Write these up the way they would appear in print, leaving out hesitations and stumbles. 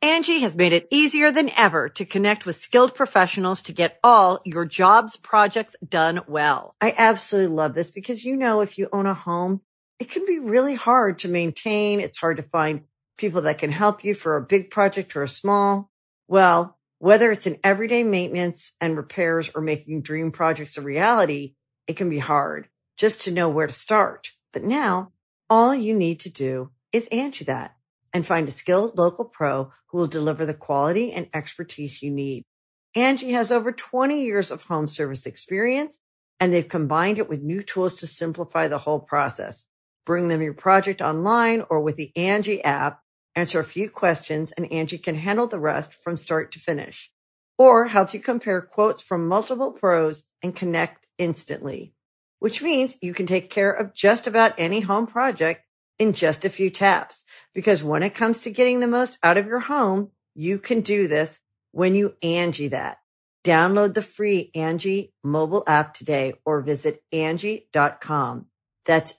Angie has made it easier than ever to connect with skilled professionals to get all your jobs projects done well. I absolutely love this because, if you own a home, it can be really hard to maintain. It's hard to find people that can help you for a big project or a small. Well, whether it's in everyday maintenance and repairs or making dream projects a reality, it can be hard just to know where to start. But now all you need to do is Angie that and find a skilled local pro who will deliver the quality and expertise you need. Angie has over 20 years of home service experience, and they've combined it with new tools to simplify the whole process. Bring them your project online or with the Angie app, answer a few questions, and Angie can handle the rest from start to finish. Or help you compare quotes from multiple pros and connect instantly, which means you can take care of just about any home project in just a few taps. Because when it comes to getting the most out of your home, you can do this when you Angie that. Download the free Angie mobile app today or visit Angie.com. That's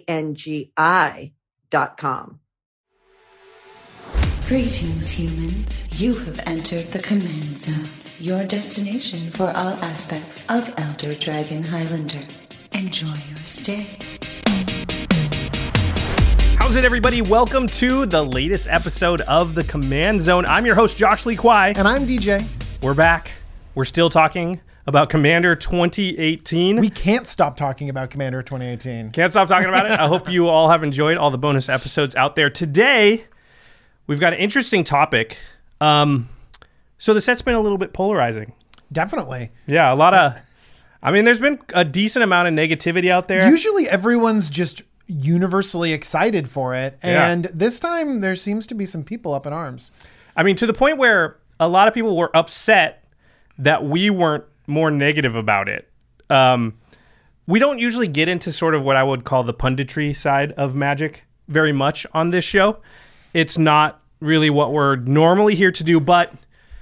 ANGI.com. Greetings, humans. You have entered the Command Zone, your destination for all aspects of Elder Dragon Highlander. Enjoy your stay. How's it, everybody? Welcome to the latest episode of the Command Zone. I'm your host, Josh Lee Kwai. And I'm DJ. We're back. We're still talking about Commander 2018. We can't stop talking about Commander 2018. Can't stop talking about it. I hope you all have enjoyed all the bonus episodes out there. Today, we've got an interesting topic. So the set's been a little bit polarizing. Definitely. Yeah, there's been a decent amount of negativity out there. Usually everyone's just universally excited for it. And this time there seems to be some people up in arms. I mean, to the point where a lot of people were upset that we weren't more negative about it. We don't usually get into sort of what I would call the punditry side of Magic very much on this show. It's not really what we're normally here to do, but,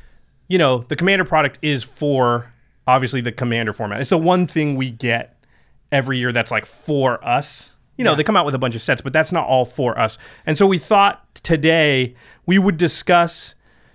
the Commander product is for, obviously, the Commander format. It's the one thing we get every year that's like for us. They come out with a bunch of sets, but that's not all for us. And so we thought today we would discuss,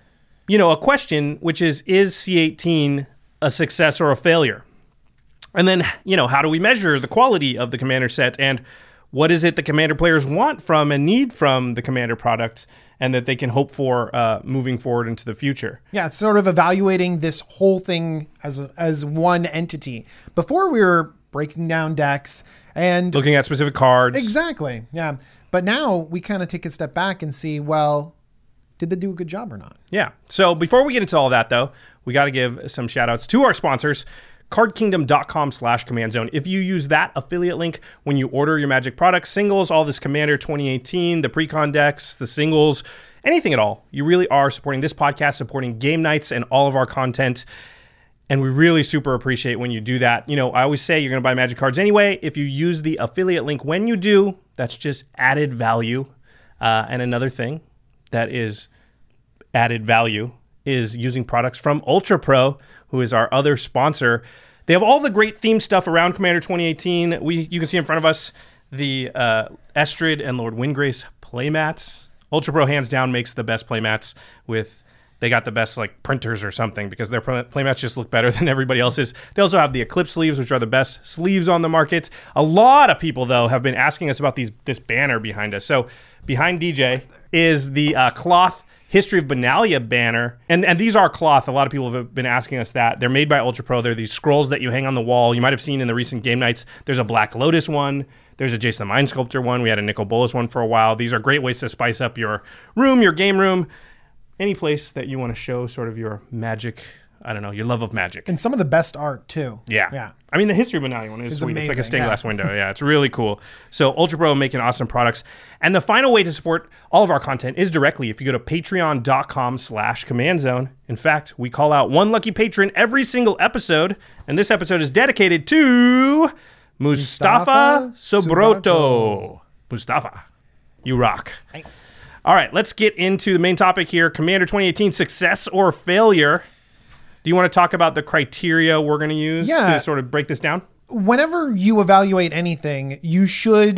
a question, which is C18 a success or a failure? And then, how do we measure the quality of the Commander set? And what is it the Commander players want from and need from the Commander product and that they can hope for moving forward into the future? Yeah, it's sort of evaluating this whole thing as one entity. Before we were breaking down decks and looking at specific cards. Exactly. Yeah. But now we kind of take a step back and see, well, did they do a good job or not? Yeah. So before we get into all that, though, we got to give some shout outs to our sponsors, cardkingdom.com/command zone. If you use that affiliate link when you order your Magic products, singles, all this Commander 2018, the pre-con decks, the singles, anything at all, you really are supporting this podcast, supporting game nights and all of our content. And we really super appreciate when you do that. I always say you're going to buy Magic cards anyway. If you use the affiliate link when you do, that's just added value. And another thing that is added value is using products from Ultra Pro, who is our other sponsor. They have all the great theme stuff around Commander 2018. You can see in front of us the Estrid and Lord Windgrace playmats. Ultra Pro hands down makes the best playmats with... They got the best printers or something because their playmats just look better than everybody else's. They also have the Eclipse sleeves, which are the best sleeves on the market. A lot of people, though, have been asking us about this banner behind us. So behind DJ is the cloth History of Benalia banner. And these are cloth. A lot of people have been asking us that. They're made by Ultra Pro. They're these scrolls that you hang on the wall. You might have seen in the recent game nights. There's a Black Lotus one. There's a Jason the Mind Sculptor one. We had a Nicol Bolas one for a while. These are great ways to spice up your room, your game room. Any place that you want to show sort of your Magic, your love of Magic. And some of the best art, too. Yeah. I mean, the History of Benalia one is sweet. Amazing. It's like a stained glass window. Yeah, it's really cool. So Ultra Pro making awesome products. And the final way to support all of our content is directly if you go to patreon.com/command zone. In fact, we call out one lucky patron every single episode. And this episode is dedicated to Mustafa Sobroto. Mustafa, you rock. Thanks. All right, let's get into the main topic here. Commander 2018, success or failure. Do you want to talk about the criteria we're going to use to sort of break this down? Whenever you evaluate anything, you should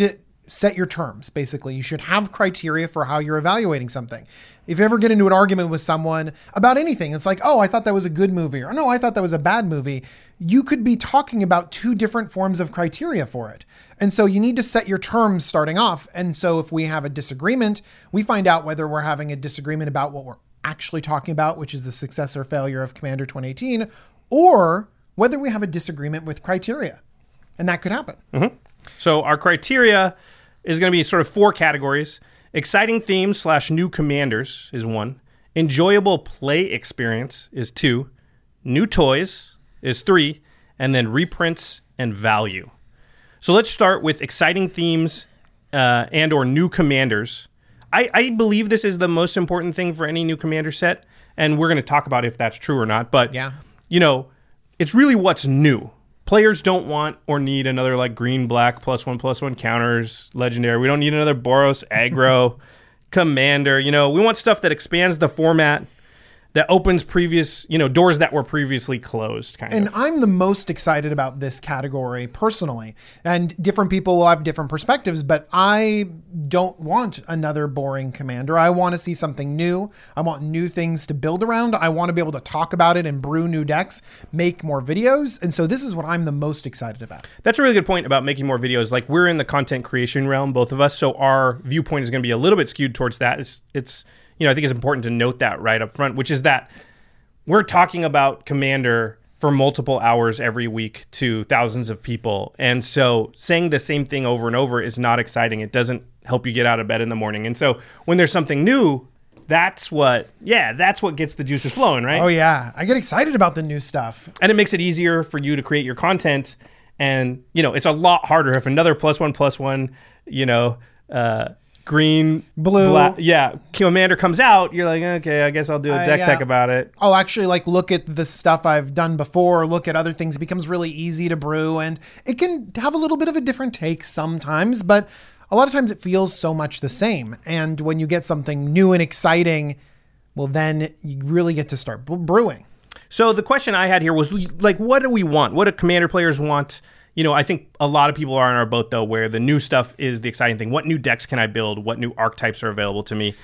set your terms, basically. You should have criteria for how you're evaluating something. If you ever get into an argument with someone about anything, it's like, oh, I thought that was a good movie, or no, I thought that was a bad movie. You could be talking about two different forms of criteria for it. And so you need to set your terms starting off. And so if we have a disagreement, we find out whether we're having a disagreement about what we're actually talking about, which is the success or failure of Commander 2018, or whether we have a disagreement with criteria. And that could happen. Mm-hmm. So our criteria is going to be sort of 4 categories. Exciting themes / new commanders is 1. Enjoyable play experience is 2. New toys is 3. And then reprints and value. So let's start with exciting themes and or new commanders. I believe this is the most important thing for any new commander set. And we're going to talk about if that's true or not. But, it's really what's new. Players don't want or need another like green-black +1/+1 counters, legendary. We don't need another Boros aggro commander. We want stuff that expands the format, that opens previous, doors that were previously closed, kind of. And I'm the most excited about this category personally. And different people will have different perspectives, but I don't want another boring commander. I want to see something new. I want new things to build around. I want to be able to talk about it and brew new decks, make more videos. And so this is what I'm the most excited about. That's a really good point about making more videos. Like, we're in the content creation realm, both of us, so our viewpoint is going to be a little bit skewed towards that. It's I think it's important to note that right up front, which is that we're talking about Commander for multiple hours every week to thousands of people. And so saying the same thing over and over is not exciting. It doesn't help you get out of bed in the morning. And so when there's something new, that's what gets the juices flowing, right? Oh, yeah. I get excited about the new stuff. And it makes it easier for you to create your content. And, it's a lot harder if another +1/+1, green, blue, black, commander comes out, you're like, okay, I guess I'll do a deck tech about it. I'll actually look at the stuff I've done before, look at other things. It becomes really easy to brew, and it can have a little bit of a different take sometimes, but a lot of times it feels so much the same. And when you get something new and exciting, well, then you really get to start brewing. So the question I had here was, what do we want? What do commander players want? I think a lot of people are in our boat, though, where the new stuff is the exciting thing. What new decks can I build? What new archetypes are available to me?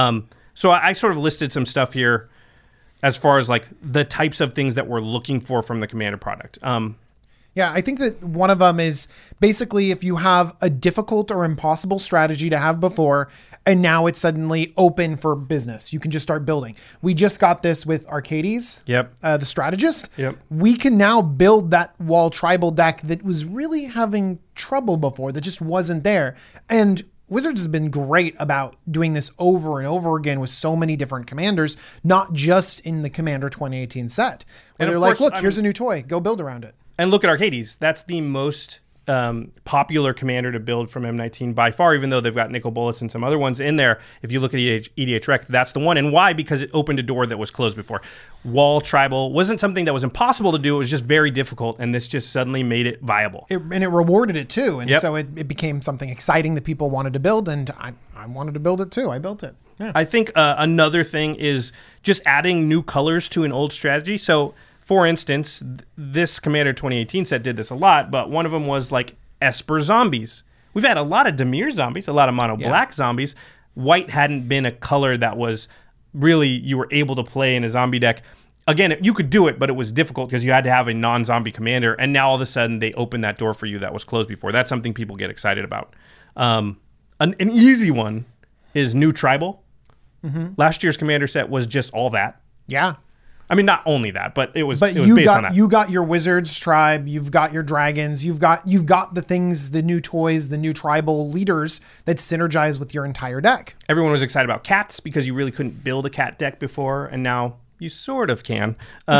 So I sort of listed some stuff here as far as the types of things that we're looking for from the Commander product. Yeah, I think that one of them is basically if you have a difficult or impossible strategy to have before, and now it's suddenly open for business. You can just start building. We just got this with Arcades, the strategist. Yep. We can now build that wall tribal deck that was really having trouble before, that just wasn't there. And Wizards has been great about doing this over and over again with so many different commanders, not just in the Commander 2018 set. Where they're like, look, here's a new toy. Go build around it. And look at Arcades. That's the most popular commander to build from M19 by far, even though they've got Nicol Bolas and some other ones in there. If you look at EDH Rec, that's the one. And why? Because it opened a door that was closed before. Wall Tribal wasn't something that was impossible to do. It was just very difficult. And this just suddenly made it viable. And it rewarded it too. And so it became something exciting that people wanted to build. And I wanted to build it too. I built it. Yeah. I think another thing is just adding new colors to an old strategy. So, for instance, this Commander 2018 set did this a lot, but one of them was Esper zombies. We've had a lot of Dimir zombies, a lot of mono black zombies. White hadn't been a color that was really you were able to play in a zombie deck. Again, you could do it, but it was difficult because you had to have a non-zombie commander, and now all of a sudden they opened that door for you that was closed before. That's something people get excited about. An easy one is new tribal. Mm-hmm. Last year's commander set was just all that. Yeah. I mean, not only that, but it was based on that. You got your wizards tribe, you've got your dragons, you've got the things, the new toys, the new tribal leaders that synergize with your entire deck. Everyone was excited about cats because you really couldn't build a cat deck before, and now you sort of can.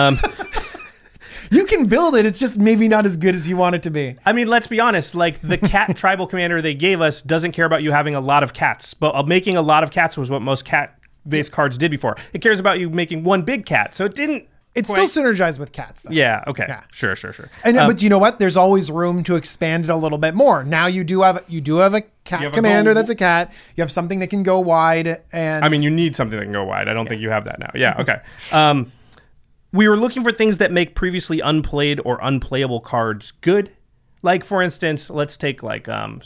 You can build it, it's just maybe not as good as you want it to be. I mean, let's be honest, the cat tribal commander they gave us doesn't care about you having a lot of cats, but making a lot of cats was what most cat-based cards did before. It cares about you making one big cat, so it didn't. It's still synergized with cats, though. Yeah, okay. Yeah. Sure. And but you know what? There's always room to expand it a little bit more. Now you do have a cat commander that's a cat. You have something that can go wide, and I mean, you need something that can go wide. I don't think you have that now. Yeah, okay. We were looking for things that make previously unplayed or unplayable cards good. Like, for instance, let's take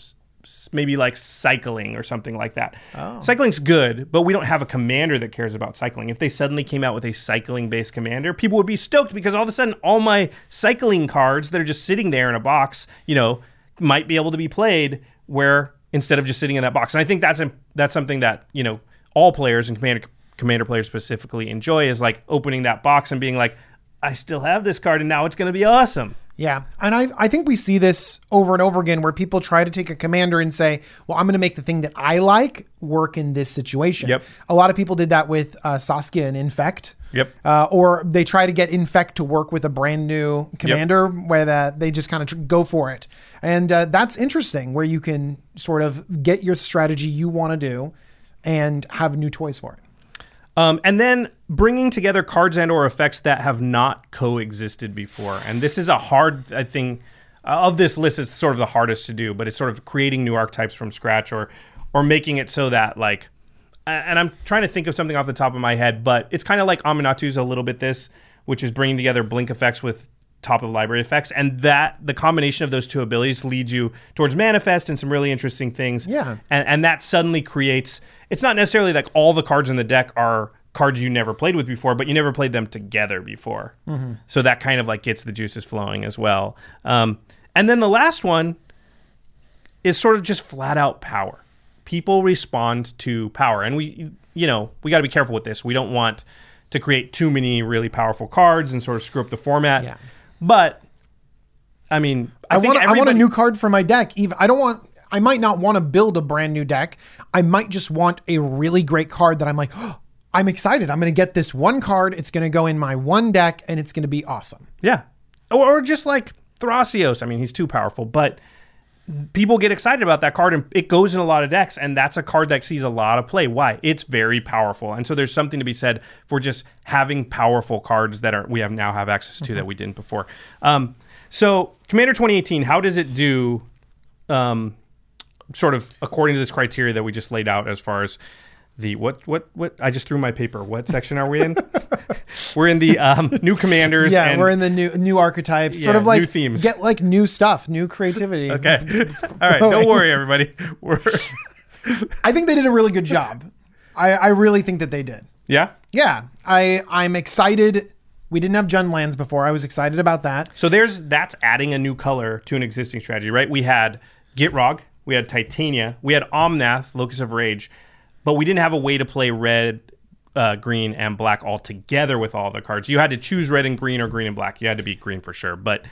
maybe like cycling or something like that. Cycling's good, but we don't have a commander that cares about cycling. If they suddenly came out with a cycling-based commander, people would be stoked because all of a sudden all my cycling cards that are just sitting there in a box, might be able to be played where instead of just sitting in that box. And I think that's something that, all players and commander players specifically enjoy, is like opening that box and being like, I still have this card and now it's going to be awesome. Yeah. And I think we see this over and over again where people try to take a commander and say, well, I'm going to make the thing that I like work in this situation. Yep. A lot of people did that with Saskia and Infect. Yep. Or they try to get Infect to work with a brand new commander where they just kind of go for it. And that's interesting, where you can sort of get your strategy you want to do and have new toys for it. And then bringing together cards and or effects that have not coexisted before. And this is a hard thing. Of this list, it's sort of the hardest to do, but it's sort of creating new archetypes from scratch or making it so that, like, and I'm trying to think of something off the top of my head, but it's kind of like Aminatu's a little bit this, which is bringing together blink effects with top of the library effects, and that the combination of those two abilities leads you towards manifest and some really interesting things. Yeah. And that suddenly creates, it's not necessarily like all the cards in the deck are cards you never played with before, but you never played them together before. Mm-hmm. So that kind of like gets the juices flowing as well. And then the last one is sort of just flat out power. People respond to power, and we got to be careful with this. We don't want to create too many really powerful cards and sort of screw up the format. Yeah. But I mean, I want a new card for my deck. I might not want to build a brand new deck. I might just want a really great card that I'm like, oh, I'm excited. I'm going to get this one card. It's going to go in my one deck and it's going to be awesome. Yeah. Or just like Thrasios. I mean, he's too powerful, but people get excited about that card and it goes in a lot of decks, and that's a card that sees a lot of play. Why? It's very powerful. And so there's something to be said for just having powerful cards that we now have access to that we didn't before. So Commander 2018, how does it do sort of according to this criteria that we just laid out as far as the what I just threw my paper. What section are we in? We're in the new commanders. Yeah, and we're in the new archetypes. Sort Yeah, of like new themes. Get like new stuff, new creativity. Okay. All right. Don't worry, everybody. I think they did a really good job. I really think that they did. Yeah. Yeah. I'm excited. We didn't have Junlands before. I was excited about that. So that's adding a new color to an existing strategy, right? We had Gitrog, we had Titania, we had Omnath, Locus of Rage, but we didn't have a way to play red, green, and black all together with all the cards. You had to choose red and green or green and black. You had to beat green for sure. But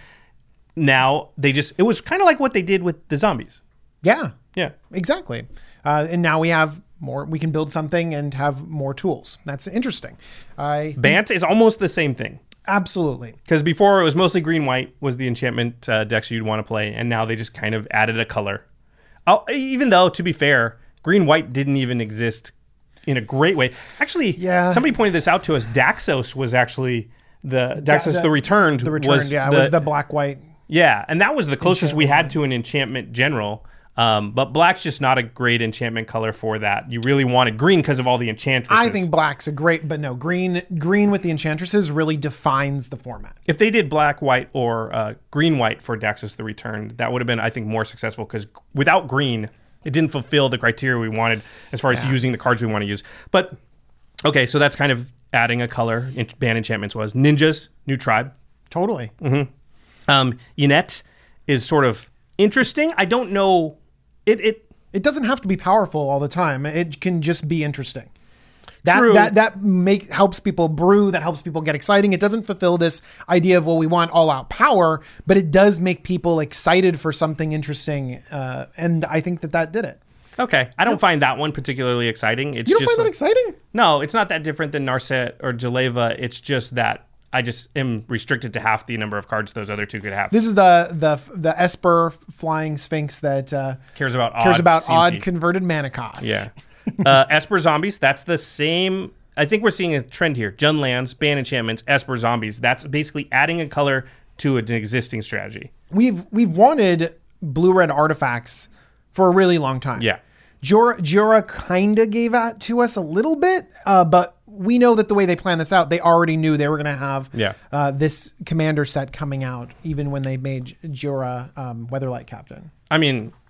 now it was kind of like what they did with the zombies. Yeah. Yeah. Exactly. And now we have more, we can build something and have more tools. That's interesting. Bant is almost the same thing. Absolutely. Because before it was mostly green-white was the enchantment decks you'd want to play, and now they just kind of added a color. Even though, to be fair, green-white didn't even exist in a great way. Actually, somebody pointed this out to us. Daxos was actually the Returned. The Returned, was the black-white. Yeah, and that was the closest we had to an enchantment general. But black's just not a great enchantment color for that. You really wanted green because of all the enchantresses. I think black's a great, but no, green with the enchantresses really defines the format. If they did black, white, or green, white for Daxos the Returned, that would have been, I think, more successful because without green, it didn't fulfill the criteria we wanted as far as using the cards we want to use. But, okay, so that's kind of adding a color. Ban enchantments was. Ninjas, new tribe. Totally. Mm-hmm. Ynet is sort of interesting. I don't know. It doesn't have to be powerful all the time. It can just be interesting. True. That helps people brew. That helps people get exciting. It doesn't fulfill this idea of, well, we want all out power, but it does make people excited for something interesting. And I think that did it. Okay. I don't find that one particularly exciting. You don't find that exciting? No, it's not that different than Narset or Jaleva. It's just that I just am restricted to half the number of cards those other two could have. This is the Esper flying Sphinx that cares about odd converted mana cost. Yeah. Esper zombies, that's the same. I think we're seeing a trend here. Junlands, ban enchantments, Esper zombies. That's basically adding a color to an existing strategy. We've wanted blue-red artifacts for a really long time. Yeah. Jora kind of gave that to us a little bit, but we know that the way they planned this out, they already knew they were going to have this commander set coming out, even when they made Jora Weatherlight Captain. I mean,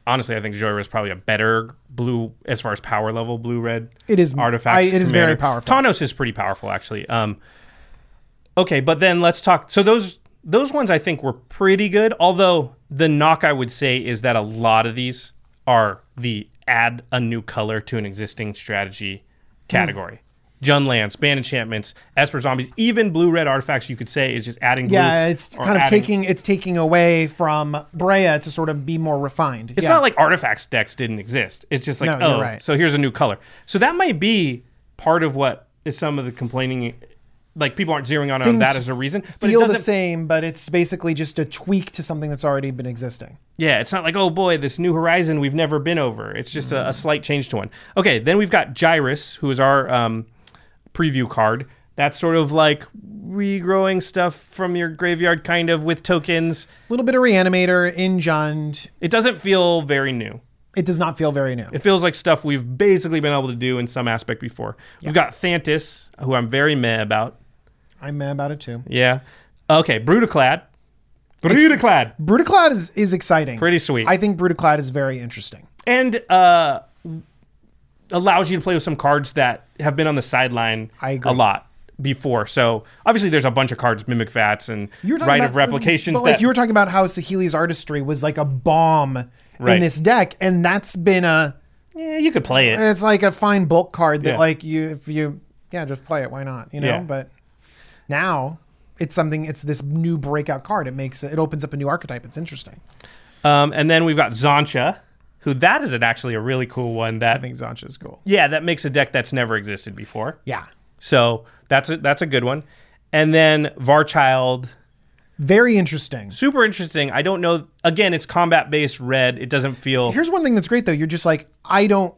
honestly, I think Joyra is probably a better blue, as far as power level, blue-red It is artifacts. it is commander. very powerful. Tawnos is pretty powerful, actually. Okay, but then let's talk. So those ones I think were pretty good, although the knock I would say is that a lot of these are the add a new color to an existing strategy category. Jund lands, band enchantments, Esper zombies, even blue-red artifacts you could say is just adding blue. Yeah, it's kind of taking away from Breya to sort of be more refined. It's not like artifacts decks didn't exist. It's just like, you're right. So here's a new color. So that might be part of what is some of the complaining. Like, people aren't zeroing on that as a reason. But feel it the same, but it's basically just a tweak to something that's already been existing. Yeah, it's not like, oh boy, this new horizon we've never been over. It's just a slight change to one. Okay, then we've got Gyrus, who is our preview card. That's sort of like regrowing stuff from your graveyard, kind of, with tokens. A little bit of Reanimator in Jund. It doesn't feel very new. It does not feel very new. It feels like stuff we've basically been able to do in some aspect before. Yeah. We've got Thantis, who I'm very meh about. I'm mad about it too. Yeah. Okay, Brutaclad. Brutaclad is exciting. Pretty sweet. I think Brutaclad is very interesting. And allows you to play with some cards that have been on the sideline a lot before. So obviously there's a bunch of cards, Mimic Vats and Rite of Replications. But like you were talking about how Saheeli's Artistry was like a bomb in this deck, and that's been yeah, you could play it. It's like a fine bulk card that like if you just play it, why not? You know? Yeah. But now it's this new breakout card. It opens up a new archetype. It's interesting. And then we've got Zoncha, who that is actually a really cool one. I think Zoncha is cool. Yeah, that makes a deck that's never existed before. Yeah. So that's a good one. And then Varchild. Very interesting. Super interesting. I don't know. Again, it's combat-based red. It doesn't feel... Here's one thing that's great, though. You're just like, I don't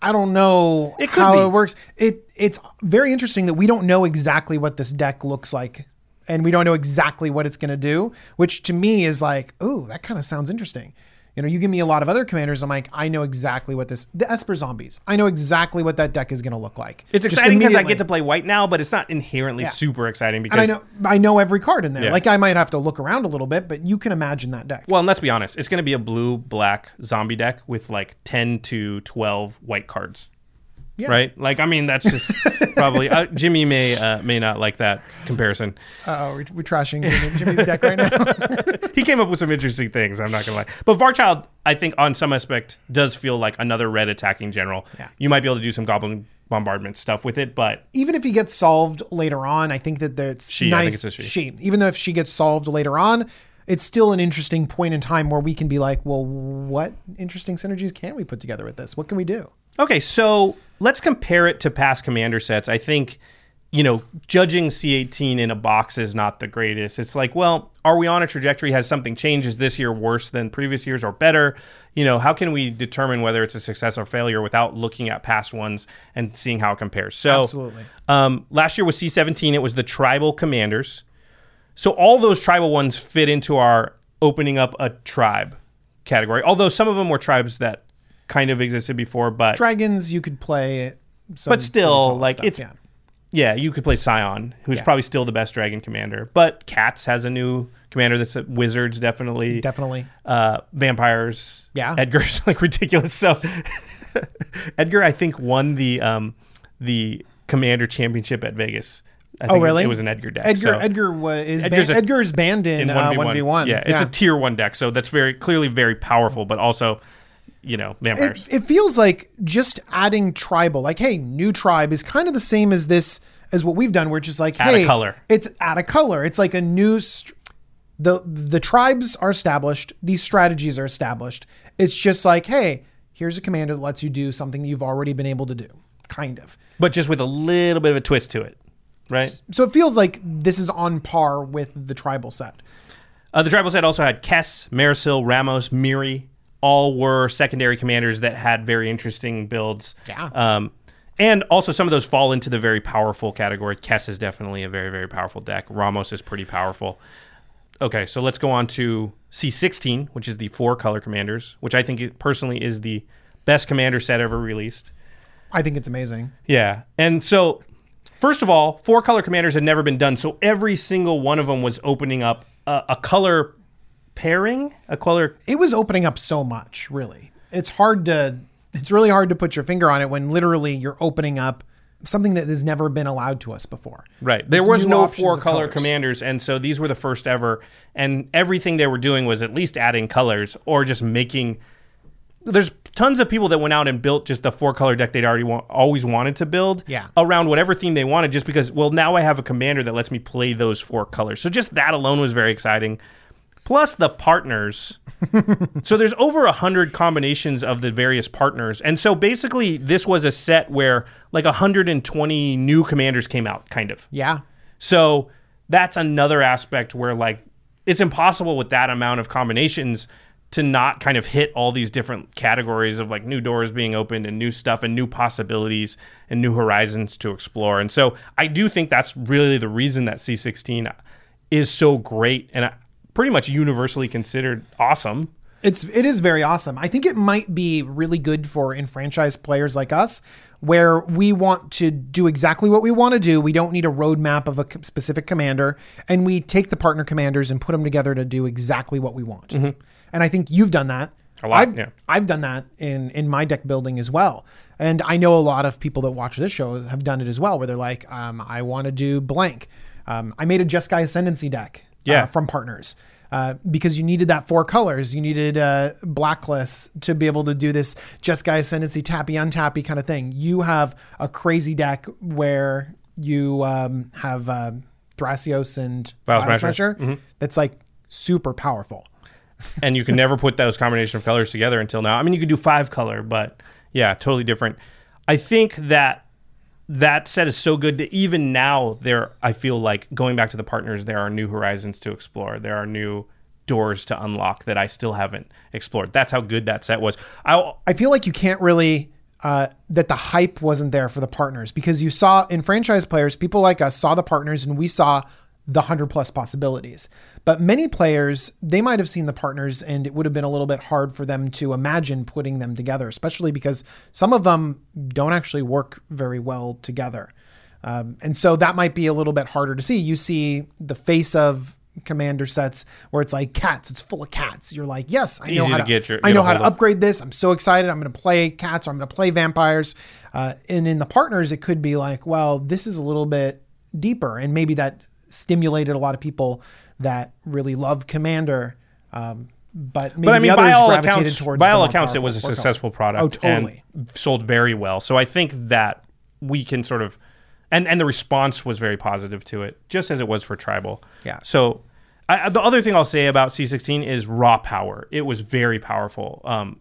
know it works. It's very interesting that we don't know exactly what this deck looks like, and we don't know exactly what it's going to do, which to me is like, ooh, that kind of sounds interesting. You know, you give me a lot of other commanders, I'm like, I know exactly what the Esper Zombies, I know exactly what that deck is going to look like. It's exciting because I get to play white now, but it's not inherently super exciting because... And I know every card in there. Yeah. Like, I might have to look around a little bit, but you can imagine that deck. Well, and let's be honest, it's going to be a blue-black zombie deck with like 10 to 12 white cards. Yeah. Right? Like, I mean, that's just probably... Jimmy may not like that comparison. Uh-oh, we're trashing Jimmy's deck right now. He came up with some interesting things, I'm not going to lie. But Varchild, I think, on some aspect, does feel like another red attacking general. Yeah. You might be able to do some Goblin Bombardment stuff with it, but... Even if he gets solved later on, I think that it's nice. I think it's a she. Even though if she gets solved later on, it's still an interesting point in time where we can be like, well, what interesting synergies can we put together with this? What can we do? Okay, so let's compare it to past commander sets. I think, judging C18 in a box is not the greatest. It's like, well, are we on a trajectory? Has something changed? Is this year worse than previous years or better? How can we determine whether it's a success or failure without looking at past ones and seeing how it compares? So, absolutely. Last year was C17. It was the tribal commanders. So all those tribal ones fit into our opening up a tribe category, although some of them were tribes that kind of existed before, but... Dragons, you could play... But still, like, stuff, it's... Yeah, you could play Scion, who's probably still the best dragon commander. But Cats has a new commander that's... Wizards, definitely. Definitely. Vampires. Yeah. Edgar's, like, ridiculous. So, Edgar, I think, won the commander championship at Vegas. I think really? It was an Edgar deck. Edgar is banned in 1v1. Yeah, it's a tier 1 deck, so that's clearly very powerful, but also... vampires. It feels like just adding tribal, like, hey, new tribe is kind of the same as what we've done, where it's just like, add a color. It's add a color. It's like a new, the tribes are established. These strategies are established. It's just like, hey, here's a commander that lets you do something that you've already been able to do, kind of. But just with a little bit of a twist to it, right? So it feels like this is on par with the tribal set. The tribal set also had Kess, Marisil, Ramos, Miri. All were secondary commanders that had very interesting builds. Yeah. And also some of those fall into the very powerful category. Kess is definitely a very, very powerful deck. Ramos is pretty powerful. Okay, so let's go on to C16, which is the 4-color commanders, which I think personally is the best commander set ever released. I think it's amazing. Yeah. And so, first of all, 4-color commanders had never been done, so every single one of them was opening up a color pairing, a color... It was opening up so much, really. it's really hard to put your finger on it when literally you're opening up something that has never been allowed to us before. Right. There These was new no options of 4-color colors. commanders, and so these were the first ever, and everything they were doing was at least adding colors or just making... There's tons of people that went out and built just the 4-color deck they'd always wanted to build around whatever theme they wanted, just because, well, now I have a commander that lets me play those 4 colors. So just that alone was very exciting. Plus the partners. So there's over 100 combinations of the various partners. And so basically this was a set where like 120 new commanders came out, kind of. Yeah. So that's another aspect where like it's impossible with that amount of combinations to not kind of hit all these different categories of like new doors being opened and new stuff and new possibilities and new horizons to explore. And so I do think that's really the reason that C16 is so great and pretty much universally considered awesome. It is very awesome. I think it might be really good for enfranchised players like us, where we want to do exactly what we want to do. We don't need a roadmap of a specific commander, and we take the partner commanders and put them together to do exactly what we want. Mm-hmm. And I think you've done that. A lot, I've done that in my deck building as well. And I know a lot of people that watch this show have done it as well, where they're like, I want to do blank. I made a Jeskai Ascendancy deck from partners. Because you needed that 4 colors. You needed Blacklist to be able to do this Jeskai Ascendancy tappy untappy kind of thing. You have a crazy deck where you have Thrasios and Vial Smasher. That's like super powerful. And you can never put those combination of colors together until now. I mean, you could do 5-color, but yeah, totally different. I think that set is so good that even now I feel like going back to the partners, there are new horizons to explore. There are new doors to unlock that I still haven't explored. That's how good that set was. I feel like you can't really, that the hype wasn't there for the partners, because you saw in franchise players, people like us saw the partners and we saw the 100+ possibilities. But many players, they might have seen the partners and it would have been a little bit hard for them to imagine putting them together, especially because some of them don't actually work very well together. And so that might be a little bit harder to see. You see the face of commander sets where it's like cats, it's full of cats. You're like, yes, I know how to upgrade this. I'm so excited. I'm going to play cats or I'm going to play vampires. And in the partners, it could be like, well, this is a little bit deeper. And maybe that stimulated a lot of people that really love Commander, but maybe the others gravitated towards. By all accounts, it was a successful product. Oh, totally. And sold very well. So I think that we can sort of, and the response was very positive to it, just as it was for Tribal. Yeah. So the other thing I'll say about C16 is raw power. It was very powerful.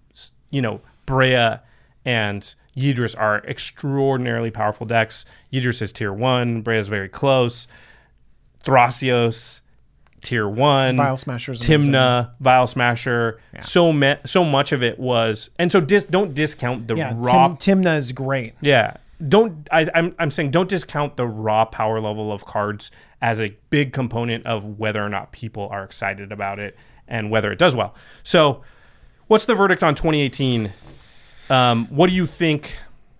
Brea and Yidris are extraordinarily powerful decks. Yidris is tier 1. Brea is very close. Thrasios, tier 1. Vial Smashers. Tymna, Vial Smasher. Yeah. So much of it was... And so don't discount the raw... Tymna is great. Yeah. I'm saying don't discount the raw power level of cards as a big component of whether or not people are excited about it and whether it does well. So what's the verdict on 2018? What do you think...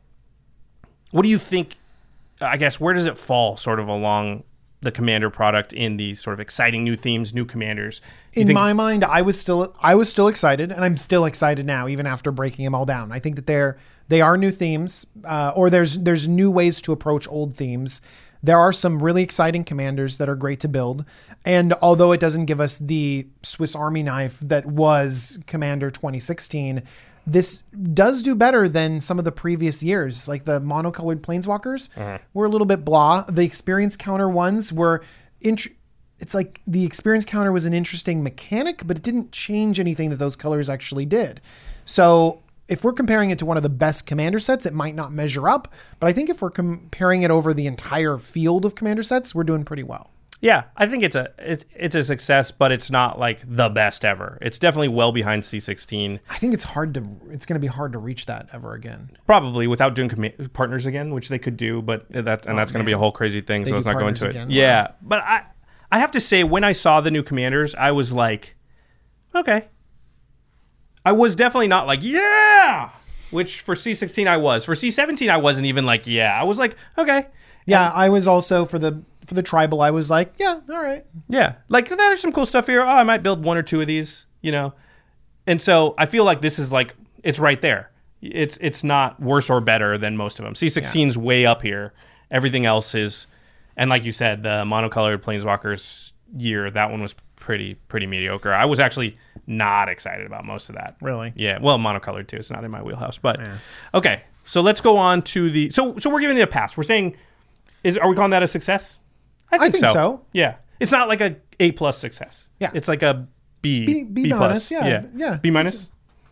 I guess, where does it fall sort of along the Commander product in these sort of exciting new themes, new commanders? In my mind, I was still excited, and I'm still excited now, even after breaking them all down. I think that they are new themes, or there's new ways to approach old themes. There are some really exciting commanders that are great to build, and although it doesn't give us the Swiss Army knife that was Commander 2016, this does do better than some of the previous years. Like the monocolored planeswalkers were a little bit blah. The experience counter ones were it's like the experience counter was an interesting mechanic, but it didn't change anything that those colors actually did. So if we're comparing it to one of the best commander sets, it might not measure up. But I think if we're comparing it over the entire field of commander sets, we're doing pretty well. Yeah, I think it's a success, but it's not like the best ever. It's definitely well behind C16. I think it's going to be hard to reach that ever again. Probably without doing partners again, which they could do, but that's going to be a whole crazy thing. So let's not go into it. Again? Yeah, wow. But I have to say, when I saw the new commanders, I was like, okay. I was definitely not like, yeah, which for C16 I was. For C17 I wasn't even like, yeah. I was like, okay. Yeah, I was also for the Tribal, I was like, yeah, all right. Yeah, like there's some cool stuff here. Oh, I might build 1 or 2 of these, And so I feel like this is like it's right there. It's not worse or better than most of them. C16's way up here. Everything else is, and like you said, the monocolored Planeswalkers year, that one was pretty mediocre. I was actually not excited about most of that. Really? Yeah. Well, monocolored too. It's not in my wheelhouse. But okay, so let's go on to the. So we're giving it a pass. We're saying, are we calling that a success? I think so. Yeah. It's not like a A+ success. Yeah. It's like a B minus. plus. Yeah. B minus.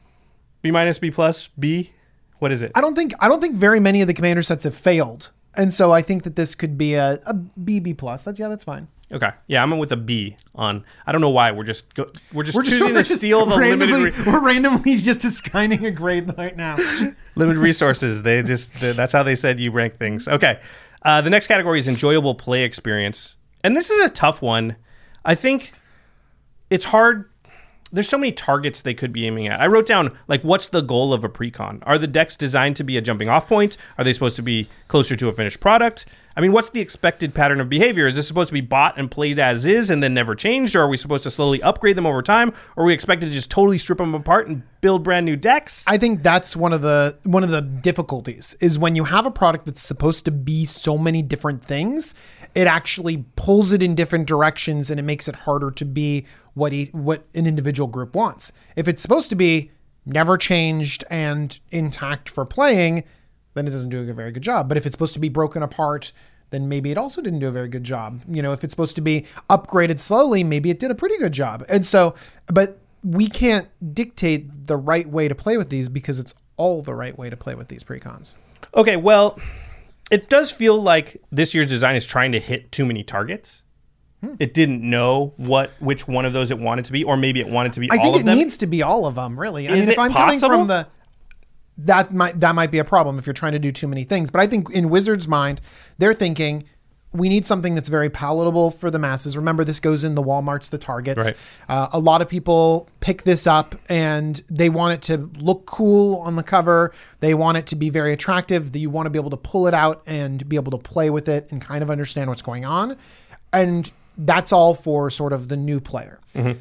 B minus, B plus, B. What is it? I don't think very many of the commander sets have failed, and so I think that this could be a B plus. That's fine. Okay. Yeah, I'm with a B on. I don't know why we're just choosing to steal the limited. We're randomly just assigning a grade right now. Limited resources. That's how they said you rank things. Okay. The next category is enjoyable play experience, and this is a tough one. I think it's hard. There's so many targets they could be aiming at. I wrote down, like, what's the goal of a precon? Are the decks designed to be a jumping off point? Are they supposed to be closer to a finished product? I mean, what's the expected pattern of behavior? Is this supposed to be bought and played as is and then never changed? Or are we supposed to slowly upgrade them over time? Or are we expected to just totally strip them apart and build brand new decks? I think that's one of the difficulties is when you have a product that's supposed to be so many different things, it actually pulls it in different directions and it makes it harder to be what an individual group wants. If it's supposed to be never changed and intact for playing, then it doesn't do a very good job. But if it's supposed to be broken apart, then maybe it also didn't do a very good job. If it's supposed to be upgraded slowly, maybe it did a pretty good job. And so, but we can't dictate the right way to play with these because it's all the right way to play with these precons. Okay, well, it does feel like this year's design is trying to hit too many targets. It didn't know which one of those it wanted to be, or maybe it wanted to be all of them. I think it needs to be all of them, really. Is it if I'm possible? coming from that might be a problem if you're trying to do too many things. But I think in Wizards' mind, they're thinking we need something that's very palatable for the masses. Remember, this goes in the Walmarts, the Targets. Right. A lot of people pick this up and they want it to look cool on the cover. They want it to be very attractive. That you want to be able to pull it out and be able to play with it and kind of understand what's going on. And that's all for sort of the new player.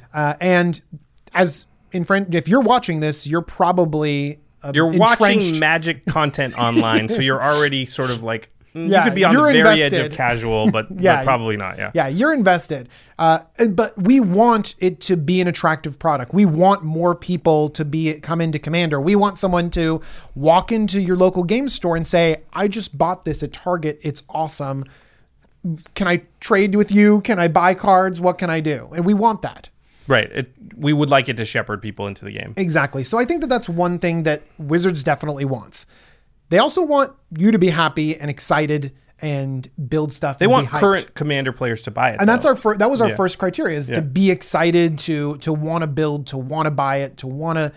And if you're watching this, you're probably you're watching entrenched. Magic content online, so you're already sort of like you could be on the you're very invested. edge of casual, but probably not. Yeah, you're invested. But we want it to be an attractive product. We want more people to come into Commander. We want someone to walk into your local game store and say, "I just bought this at Target. It's awesome. Can I trade with you? Can I buy cards? What can I do?" And we want that. Right. We would like it to shepherd people into the game. Exactly. So I think that's one thing that Wizards definitely wants. They also want you to be happy and excited and build stuff. They want current Commander players to buy it. And that's our first criteria is to be excited, to want to build, to want to buy it, to want to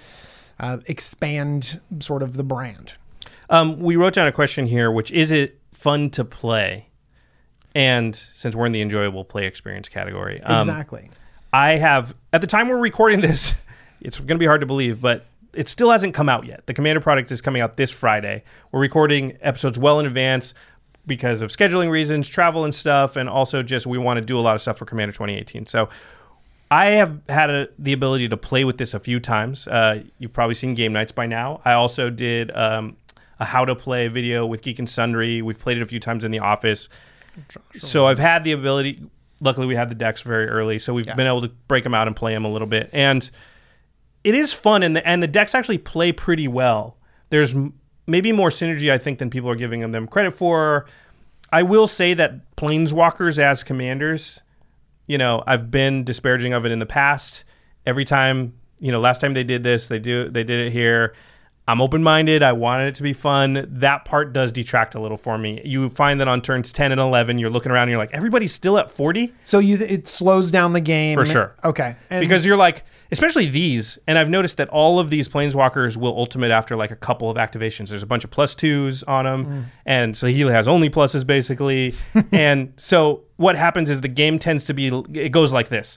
expand sort of the brand. We wrote down a question here, which is it fun to play? And since we're in the enjoyable play experience category. Exactly. I have, at the time we're recording this, it's going to be hard to believe, but it still hasn't come out yet. The Commander product is coming out this Friday. We're recording episodes well in advance because of scheduling reasons, travel and stuff, and also just we want to do a lot of stuff for Commander 2018. So I have had the ability to play with this a few times. You've probably seen Game Nights by now. I also did a how to play video with Geek and Sundry. We've played it a few times in the office. So I've had the ability. Luckily, we had the decks very early, so we've been able to break them out and play them a little bit. And it is fun, and the decks actually play pretty well. There's maybe more synergy, I think, than people are giving them credit for. I will say that Planeswalkers as commanders, I've been disparaging of it in the past. Every time, last time they did this, they did it here. I'm open-minded. I wanted it to be fun. That part does detract a little for me. You find that on turns 10 and 11, you're looking around and you're like, everybody's still at 40? So it slows down the game. For sure. Okay. Because you're like, especially these, and I've noticed that all of these Planeswalkers will ultimate after like a couple of activations. There's a bunch of +2s on them, and so he has only pluses basically. And so what happens is the game tends to be, it goes like this.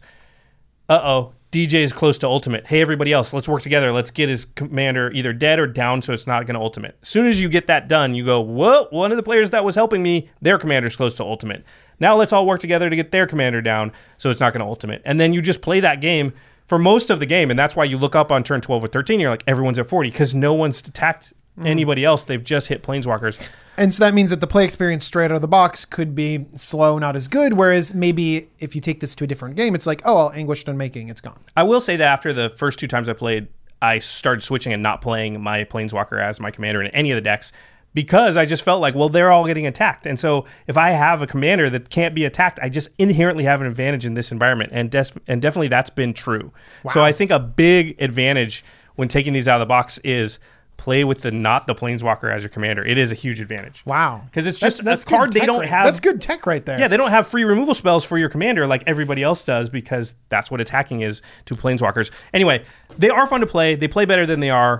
DJ is close to ultimate. Hey, everybody else, let's work together. Let's get his commander either dead or down so it's not going to ultimate. As soon as you get that done, you go, whoa, one of the players that was helping me, their commander's close to ultimate. Now let's all work together to get their commander down so it's not going to ultimate. And then you just play that game for most of the game. And that's why you look up on turn 12 or 13, you're like, everyone's at 40 because no one's attacked anybody else. They've just hit Planeswalkers. And so that means that the play experience straight out of the box could be slow, not as good. Whereas maybe if you take this to a different game, it's like, oh, Anguished Unmaking, it's gone. I will say that after the first 2 times I played, I started switching and not playing my Planeswalker as my commander in any of the decks because I just felt like, well, they're all getting attacked. And so if I have a commander that can't be attacked, I just inherently have an advantage in this environment. And definitely that's been true. Wow. So I think a big advantage when taking these out of the box is play with not the Planeswalker as your commander. It is a huge advantage. Wow. Because it's just that's a card they don't have. That's good tech right there. Yeah, they don't have free removal spells for your commander like everybody else does because that's what attacking is to Planeswalkers. Anyway, they are fun to play. They play better than they are.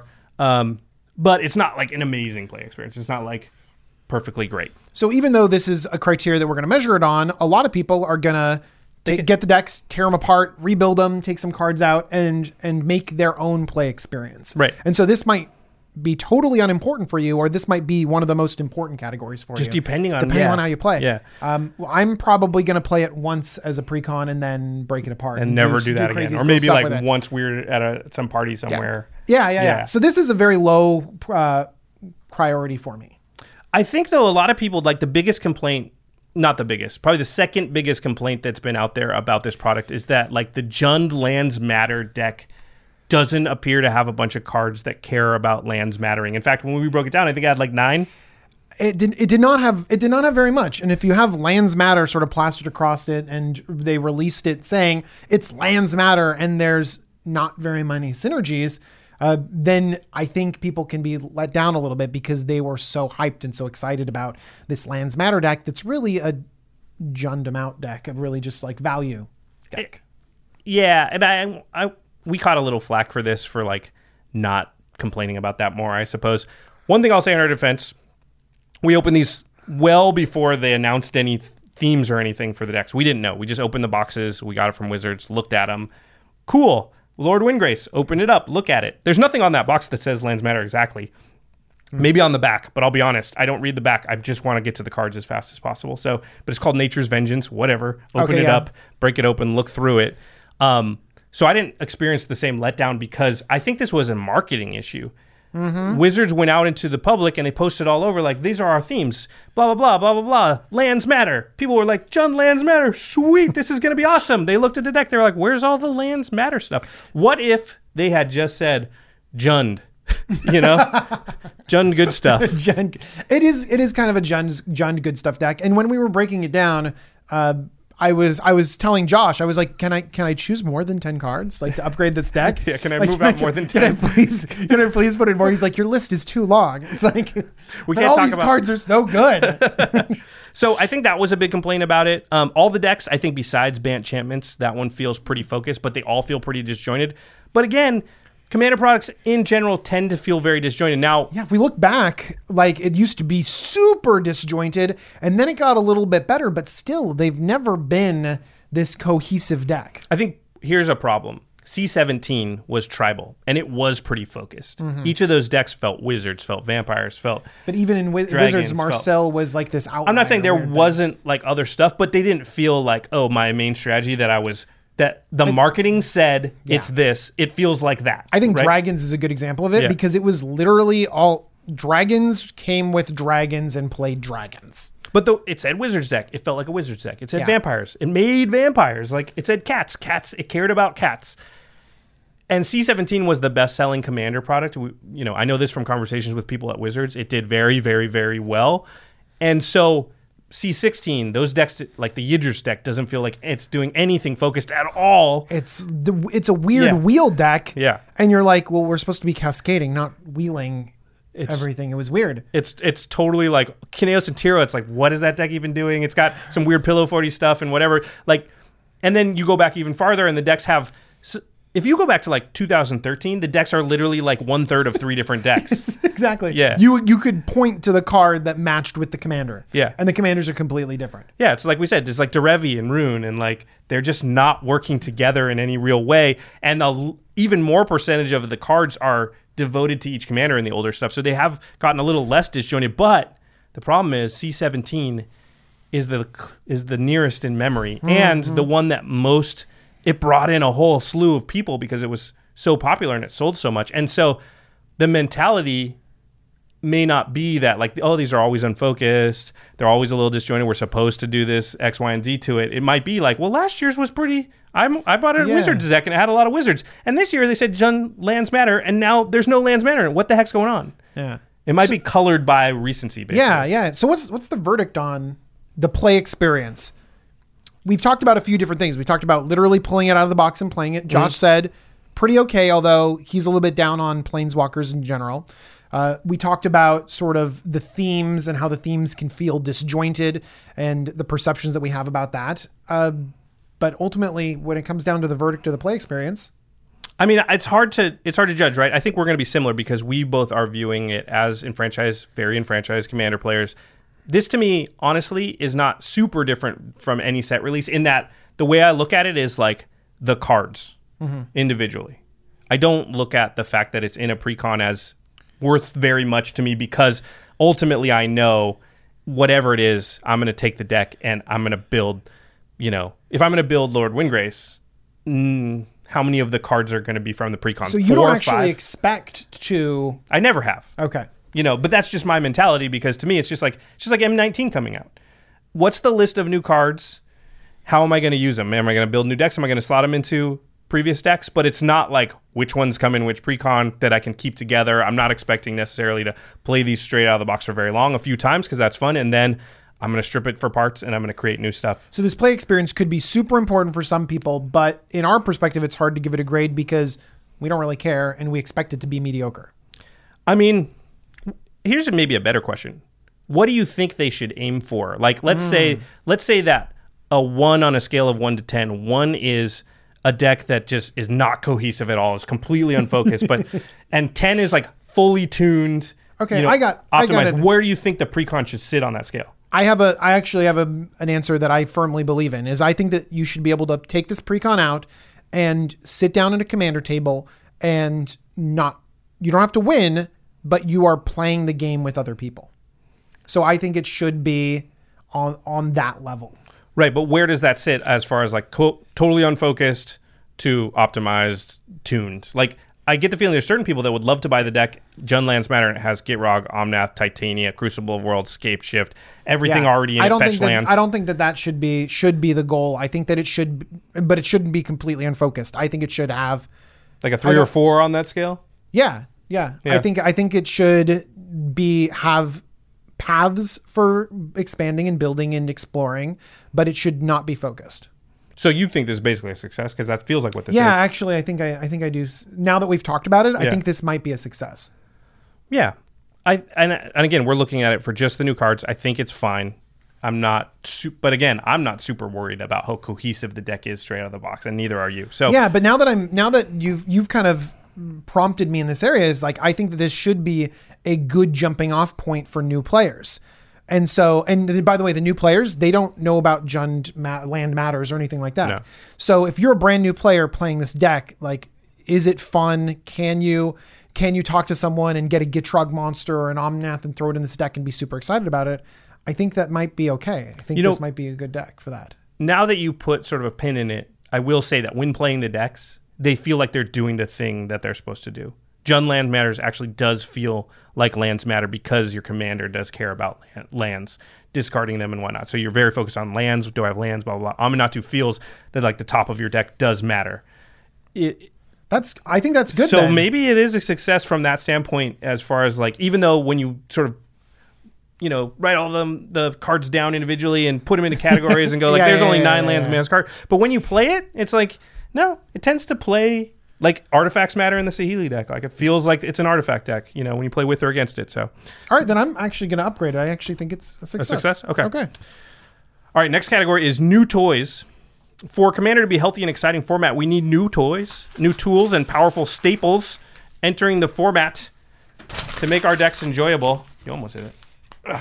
But it's not like an amazing play experience. It's not like perfectly great. So even though this is a criteria that we're going to measure it on, a lot of people are going to get the decks, tear them apart, rebuild them, take some cards out, and make their own play experience. Right. And so this might be totally unimportant for you, or this might be one of the most important categories for you. Just depending on how you play. Yeah. I'm probably going to play it once as a precon and then break it apart. And never do that again. Or maybe like once we're at some party somewhere. Yeah. So this is a very low priority for me. I think, though, a lot of people, like the biggest complaint, not the biggest, probably the second biggest complaint that's been out there about this product is that like the Jund Lands Matter deck doesn't appear to have a bunch of cards that care about lands mattering. In fact, when we broke it down, I think I had like 9. It did not have very much. And if you have Lands Matter sort of plastered across it and they released it saying it's Lands Matter and there's not very many synergies, then I think people can be let down a little bit because they were so hyped and so excited about this Lands Matter deck that's really a Jund Amount deck, of really just like value deck. Yeah, and we caught a little flack for this, for like not complaining about that more, I suppose. One thing I'll say in our defense, we opened these well before they announced any themes or anything for the decks. We didn't know. We just opened the boxes. We got it from Wizards, looked at them. Cool. Lord Windgrace, open it up, look at it. There's nothing on that box that says Lands Matter exactly. Maybe on the back, but I'll be honest, I don't read the back. I just want to get to the cards as fast as possible. So, but it's called Nature's Vengeance, whatever. Open it up, break it open, look through it. So I didn't experience the same letdown because I think this was a marketing issue. Mm-hmm. Wizards went out into the public and they posted all over like, these are our themes, blah, blah, blah, blah, blah, blah. Lands matter. People were like, Jund Lands Matter. Sweet. This is going to be awesome. They looked at the deck. They were like, where's all the Lands Matter stuff? What if they had just said Jund? You know, Jund good stuff. It is kind of a Jund good stuff deck. And when we were breaking it down, I was telling Josh, I was like, can I choose more than 10 cards, like to upgrade this deck? Yeah, can I move out more than 10? Can I please put in more? He's like, your list is too long. It's like, we can't talk these about cards are so good. So I think that was a big complaint about it. All the decks, I think besides Bant Enchantments, that one feels pretty focused, but they all feel pretty disjointed. But again, Commander products in general tend to feel very disjointed. Now, yeah, if we look back, like it used to be super disjointed and then it got a little bit better, but still they've never been this cohesive deck. I think here's a problem. C17 was tribal and it was pretty focused. Mm-hmm. Each of those decks felt wizards, felt vampires, felt But even in Wizards, Marcel was like this outlier. I'm not saying there wasn't like other stuff, but they didn't feel like, oh, my main strategy that the marketing said it's this. It feels like that. I think Dragons is a good example of it because it was literally all dragons came with dragons and played dragons. But it said Wizards deck. It felt like a Wizards deck. It said vampires. It made vampires. Like it said cats. Cats. It cared about cats. And C17 was the best-selling Commander product. I know this from conversations with people at Wizards. It did very, very, very well. And so C16, those decks, like the Yidris deck, doesn't feel like it's doing anything focused at all. It's a weird wheel deck. Yeah. And you're like, well, we're supposed to be cascading, not wheeling everything. It was weird. It's totally like Kineos and Tiro. It's like, what is that deck even doing? It's got some weird pillow forty stuff and whatever. Like, and then you go back even farther and the decks have... If you go back to like 2013, the decks are literally like 1/3 of 3 different decks. Exactly. Yeah. You could point to the card that matched with the commander. Yeah. And the commanders are completely different. Yeah, it's like we said, there's like Derevi and Rune, and like they're just not working together in any real way. And even more percentage of the cards are devoted to each commander in the older stuff. So they have gotten a little less disjointed. But the problem is C17 is the nearest in memory and the one that most it brought in a whole slew of people because it was so popular and it sold so much. And so the mentality may not be that like, oh, these are always unfocused. They're always a little disjointed. We're supposed to do this X, Y, and Z to it. It might be like, well, last year's was pretty... I bought a Wizards deck and it had a lot of Wizards. And this year they said Lands matter, and now there's no Lands matter. What the heck's going on? Yeah. It might be colored by recency, basically. Yeah. So what's the verdict on the play experience? We've talked about a few different things. We talked about literally pulling it out of the box and playing it. Josh said pretty okay, although he's a little bit down on Planeswalkers in general. We talked about sort of the themes and how the themes can feel disjointed and the perceptions that we have about that. But ultimately, when it comes down to the verdict of the play experience, I mean, it's hard to judge, right? I think we're going to be similar because we both are viewing it as very enfranchised Commander players. This, to me, honestly, is not super different from any set release in that the way I look at it is like the cards individually. I don't look at the fact that it's in a pre-con as worth very much to me because ultimately I know whatever it is, I'm going to take the deck and I'm going to build, if I'm going to build Lord Windgrace, how many of the cards are going to be from the pre-con? So you don't actually expect to... I never have. Okay. But that's just my mentality because to me it's just like M19 coming out. What's the list of new cards? How am I going to use them? Am I going to build new decks? Am I going to slot them into previous decks? But it's not like which ones come in which pre-con that I can keep together. I'm not expecting necessarily to play these straight out of the box for very long, a few times because that's fun, and then I'm going to strip it for parts and I'm going to create new stuff. So this play experience could be super important for some people, but in our perspective, it's hard to give it a grade because we don't really care and we expect it to be mediocre. I mean, here's maybe a better question. What do you think they should aim for? Like, let's say that a 1 on a scale of 1 to 10, 1 is a deck that just is not cohesive at all. It's completely unfocused, and 10 is like fully tuned. Okay, I got optimized. it. Where do you think the pre-con should sit on that scale? I actually have an answer that I firmly believe in. Is I think that you should be able to take this pre-con out and sit down at a commander table and you don't have to win, but you are playing the game with other people. So I think it should be on that level. Right, but where does that sit as far as like totally unfocused to optimized, tuned? Like, I get the feeling there's certain people that would love to buy the deck. Lands matter, and it has Gitrog, Omnath, Titania, Crucible of Worlds, Scape Shift, everything already in it, fetch lands. I don't think that should be the goal. I think that it should, but it shouldn't be completely unfocused. I think it should have like a 3 or 4 on that scale. Yeah. I think it should have paths for expanding and building and exploring, but it should not be focused. So you think this is basically a success because that feels like what this is? Yeah, actually, I think I do. Now that we've talked about it, I think this might be a success. Yeah, and again, we're looking at it for just the new cards. I think it's fine. I'm not super worried about how cohesive the deck is straight out of the box, and neither are you. So yeah, but now that you've kind of prompted me in this area, is like I think that this should be a good jumping off point for new players. And so, and by the way, the new players, they don't know about Land Matters or anything like that. No. So if you're a brand new player playing this deck, like, is it fun? Can you talk to someone and get a Gitrog monster or an Omnath and throw it in this deck and be super excited about it? I think that might be okay. I think this might be a good deck for that. Now that you put sort of a pin in it, I will say that when playing the decks, they feel like they're doing the thing that they're supposed to do. Land Matters actually does feel like lands matter because your commander does care about lands, discarding them and whatnot. So you're very focused on lands. Do I have lands? Blah, blah, blah. Aminatou feels that like the top of your deck does matter. I think that's good. So then. Maybe it is a success from that standpoint as far as like, even though when you sort of, write all the cards down individually and put them into categories and go like, there's only 9 lands man's card. But when you play it, it's like, no, it tends to play like artifacts matter in the Saheeli deck. Like it feels like it's an artifact deck, when you play with or against it. So, all right, then I'm actually going to upgrade it. I actually think it's a success. A success? Okay. Okay. All right, next category is new toys. For Commander to be healthy and exciting format, we need new toys, new tools, and powerful staples entering the format to make our decks enjoyable. You almost hit it.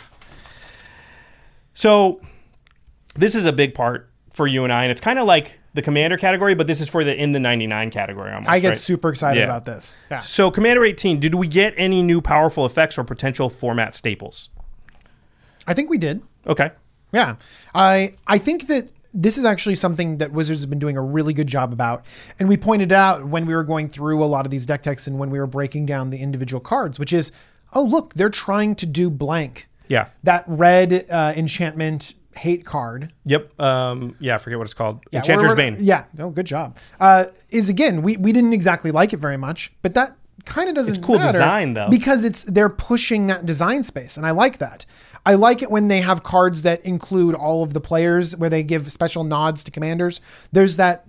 So this is a big part for you and I, and it's kind of like the Commander category, but this is for the in the 99 category almost. I get super excited about this. Yeah. So Commander 18, did we get any new powerful effects or potential format staples? I think we did. Okay. Yeah. I think that this is actually something that Wizards have been doing a really good job about. And we pointed out when we were going through a lot of these deck techs and when we were breaking down the individual cards, which is, oh, look, they're trying to do blank. Yeah. That red enchantment hate card. Yep. I forget what it's called. Yeah, Enchanter's Bane. Yeah. Oh, good job. Is again, we didn't exactly like it very much, but that kind of doesn't matter. It's cool matter design though. Because they're pushing that design space. And I like that. I like it when they have cards that include all of the players where they give special nods to commanders. There's that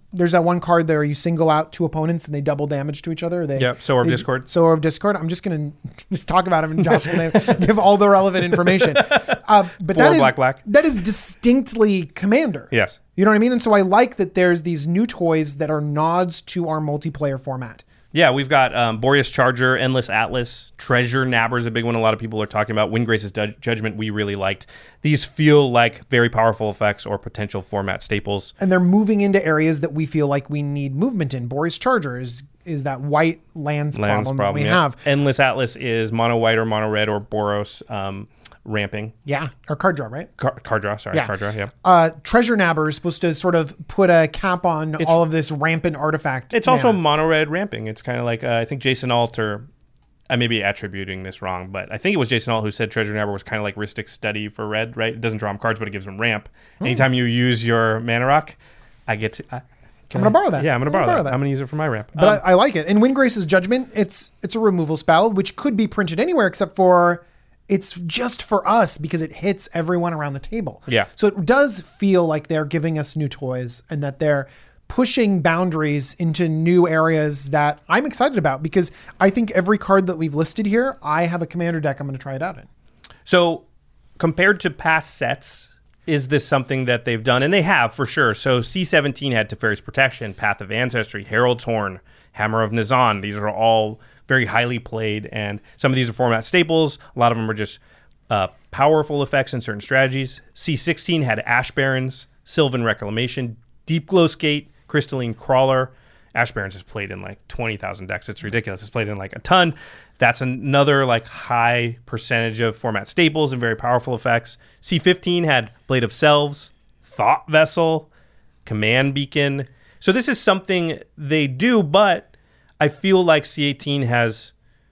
one card there where you single out 2 opponents and they double damage to each other. Sower of Discord. Sower of Discord. I'm just going to talk about him and Josh will give all the relevant information. But black. That is distinctly commander. Yes. You know what I mean? And so I like that there's these new toys that are nods to our multiplayer format. Yeah, we've got Boreas Charger, Endless Atlas, Treasure Nabber is a big one a lot of people are talking about. Windgrace's Judgment we really liked. These feel like very powerful effects or potential format staples. And they're moving into areas that we feel like we need movement in. Boreas Charger is that white lands problem that we have. Endless Atlas is mono white or mono red or Boros ramping. Yeah, or card draw, right? Card draw, sorry. Yeah. Card draw, yeah. Treasure Nabber is supposed to sort of put a cap on all of this rampant artifact. It's also mono red ramping. It's kind of like, I think Jason Alt, or I may be attributing this wrong, but I think it was Jason Alt who said Treasure Nabber was kind of like Rhystic Study for red, right? It doesn't draw him cards, but it gives him ramp. Anytime you use your mana rock, I get to... I'm going to borrow that. Yeah, I'm going to borrow that. I'm going to use it for my ramp. But I like it. And Windgrace's Judgment, it's a removal spell, which could be printed anywhere except for... It's just for us because it hits everyone around the table. Yeah. So it does feel like they're giving us new toys and that they're pushing boundaries into new areas that I'm excited about because I think every card that we've listed here, I have a commander deck I'm going to try it out in. So compared to past sets, is this something that they've done? And they have for sure. So C17 had Teferi's Protection, Path of Ancestry, Herald's Horn, Hammer of Nazan. These are all very highly played, and some of these are format staples. A lot of them are just powerful effects in certain strategies. C16 had Ash Barrens, Sylvan Reclamation, Deep Glow Skate, Crystalline Crawler. Ash Barrens is played in like 20,000 decks. It's ridiculous. It's played in like a ton. That's another like high percentage of format staples and very powerful effects. C15 had Blade of Selves, Thought Vessel, Command Beacon. So this is something they do, but I feel like C18 has...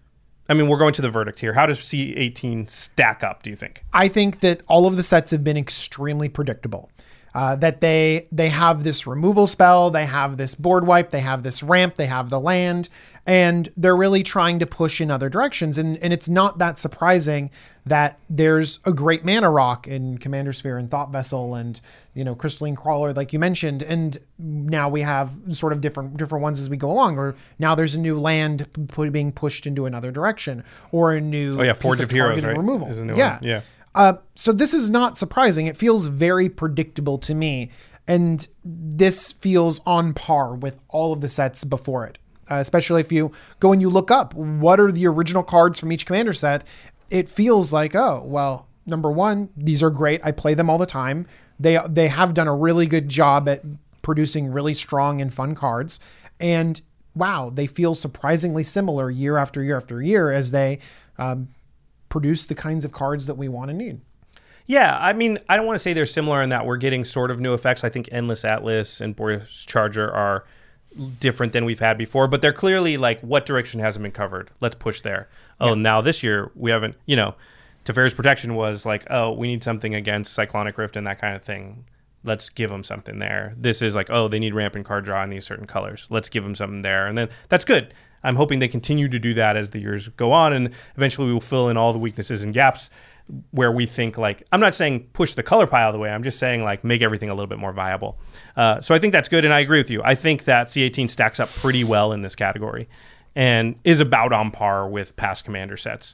I mean, we're going to the verdict here. How does C18 stack up, do you think? I think that all of the sets have been extremely predictable. That they have this removal spell, they have this board wipe, they have this ramp, they have the land, and they're really trying to push in other directions. And it's not that surprising that there's a great mana rock in Commander Sphere and Thought Vessel and, Crystalline Crawler, like you mentioned. And now we have sort of different ones as we go along. Or now there's a new land being pushed into another direction, or a new Forge of Heroes, right? Removal. Is a new yeah. one. Yeah. So this is not surprising. It feels very predictable to me. And this feels on par with all of the sets before it. Especially if you go and you look up what are the original cards from each commander set, it feels like, oh, well, number one, these are great. I play them all the time. They have done a really good job at producing really strong and fun cards. And wow, they feel surprisingly similar year after year after year as they produce the kinds of cards that we want and need. Yeah, I mean, I don't want to say they're similar in that we're getting sort of new effects. I think Endless Atlas and Boreas Charger are different than we've had before, but they're clearly like, what direction hasn't been covered? Let's push there. Oh, now this year we haven't, Teferi's Protection was like, oh, we need something against Cyclonic Rift and that kind of thing. Let's give them something there. This is like, oh, they need ramp and card draw in these certain colors. Let's give them something there. And then that's good. I'm hoping they continue to do that as the years go on, and eventually we will fill in all the weaknesses and gaps where we think like, I'm not saying push the color pie all the way. I'm just saying like make everything a little bit more viable. So I think that's good. And I agree with you. I think that C18 stacks up pretty well in this category and is about on par with past commander sets.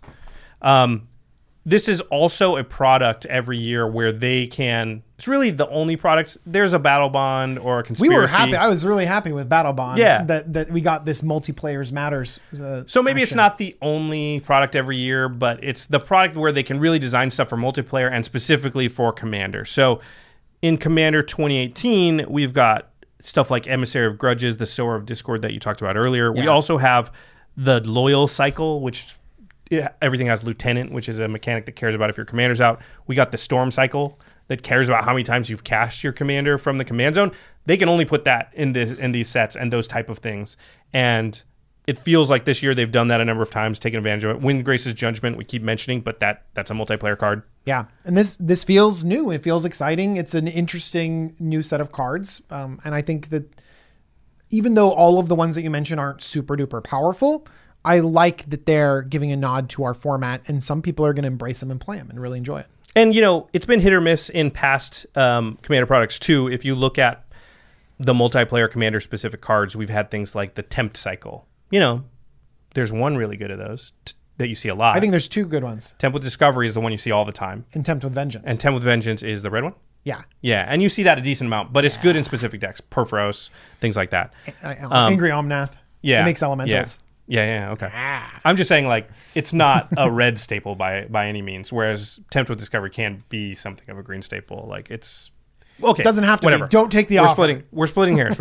This is also a product every year where they can... It's really the only product. There's a Battle Bond or a Conspiracy. We were happy. I was really happy with Battle Bond. Yeah. That we got this Multiplayers Matters. So maybe it's not the only product every year, but it's the product where they can really design stuff for multiplayer and specifically for Commander. So in Commander 2018, we've got stuff like Emissary of Grudges, the Sower of Discord that you talked about earlier. Yeah. We also have the Loyal Cycle, which everything has Lieutenant, which is a mechanic that cares about if your commander's out. We got the Storm Cycle that cares about how many times you've cast your commander from the command zone. They can only put that in these sets and those type of things. And it feels like this year they've done that a number of times, taken advantage of it. Windgrace's Judgment, we keep mentioning, but that's a multiplayer card. Yeah, and this feels new. It feels exciting. It's an interesting new set of cards. And I think that even though all of the ones that you mentioned aren't super duper powerful, I like that they're giving a nod to our format, and some people are going to embrace them and play them and really enjoy it. And, it's been hit or miss in past Commander products, too. If you look at the multiplayer Commander-specific cards, we've had things like the Tempt Cycle. There's one really good of those that you see a lot. I think there's two good ones. Tempt with Discovery is the one you see all the time. And Tempt with Vengeance. And Tempt with Vengeance is the red one? Yeah. Yeah, and you see that a decent amount, but it's good in specific decks. Perforos, things like that. Angry Omnath. Yeah. It makes elementals. Yeah, okay. I'm just saying, it's not a red staple by any means, whereas Tempt with Discovery can be something of a green staple. It's... Okay. It doesn't have to whatever. be. Don't take the offer. We're splitting hairs.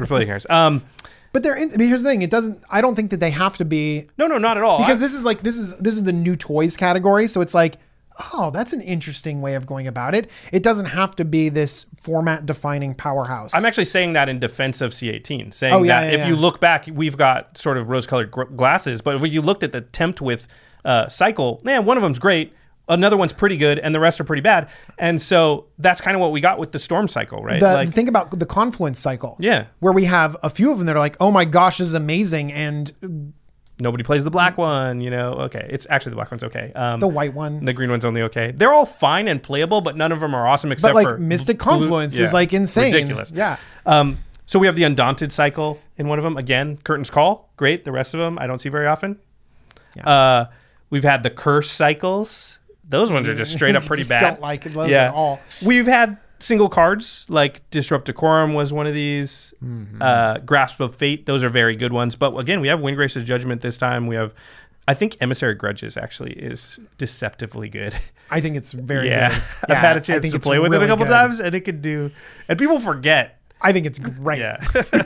But here's the thing. I don't think that they have to be. No, not at all. Because this is the new toys category. So it's like, oh, that's an interesting way of going about it. It doesn't have to be this format defining powerhouse. I'm actually saying that in defense of C18, saying that if you look back, we've got sort of rose-colored glasses. But if you looked at the Tempt with Cycle, man, one of them's great. Another one's pretty good, and the rest are pretty bad. And so that's kind of what we got with the Storm Cycle, right? Think about the Confluence Cycle. Yeah. Where we have a few of them that are like, oh my gosh, this is amazing. And nobody plays the black one, Okay, it's actually the black one's okay. The white one. The green one's only okay. They're all fine and playable, but none of them are awesome except for... Mystic Confluence is insane. Ridiculous. Yeah. So we have the Undaunted Cycle in one of them. Again, Curtain's Call. Great. The rest of them I don't see very often. Yeah. We've had the Curse Cycles. Those ones are just straight up pretty bad. Don't like those at all. We've had single cards like Disrupt Decorum was one of these. Grasp of Fate. Those are very good ones. But again, we have Windgrace's Judgment this time. We have, I think Emissary Grudges actually is deceptively good. I think it's very good. Yeah, I've had a chance to play with it a couple times, and it could do. And people forget. I think it's great. Yeah.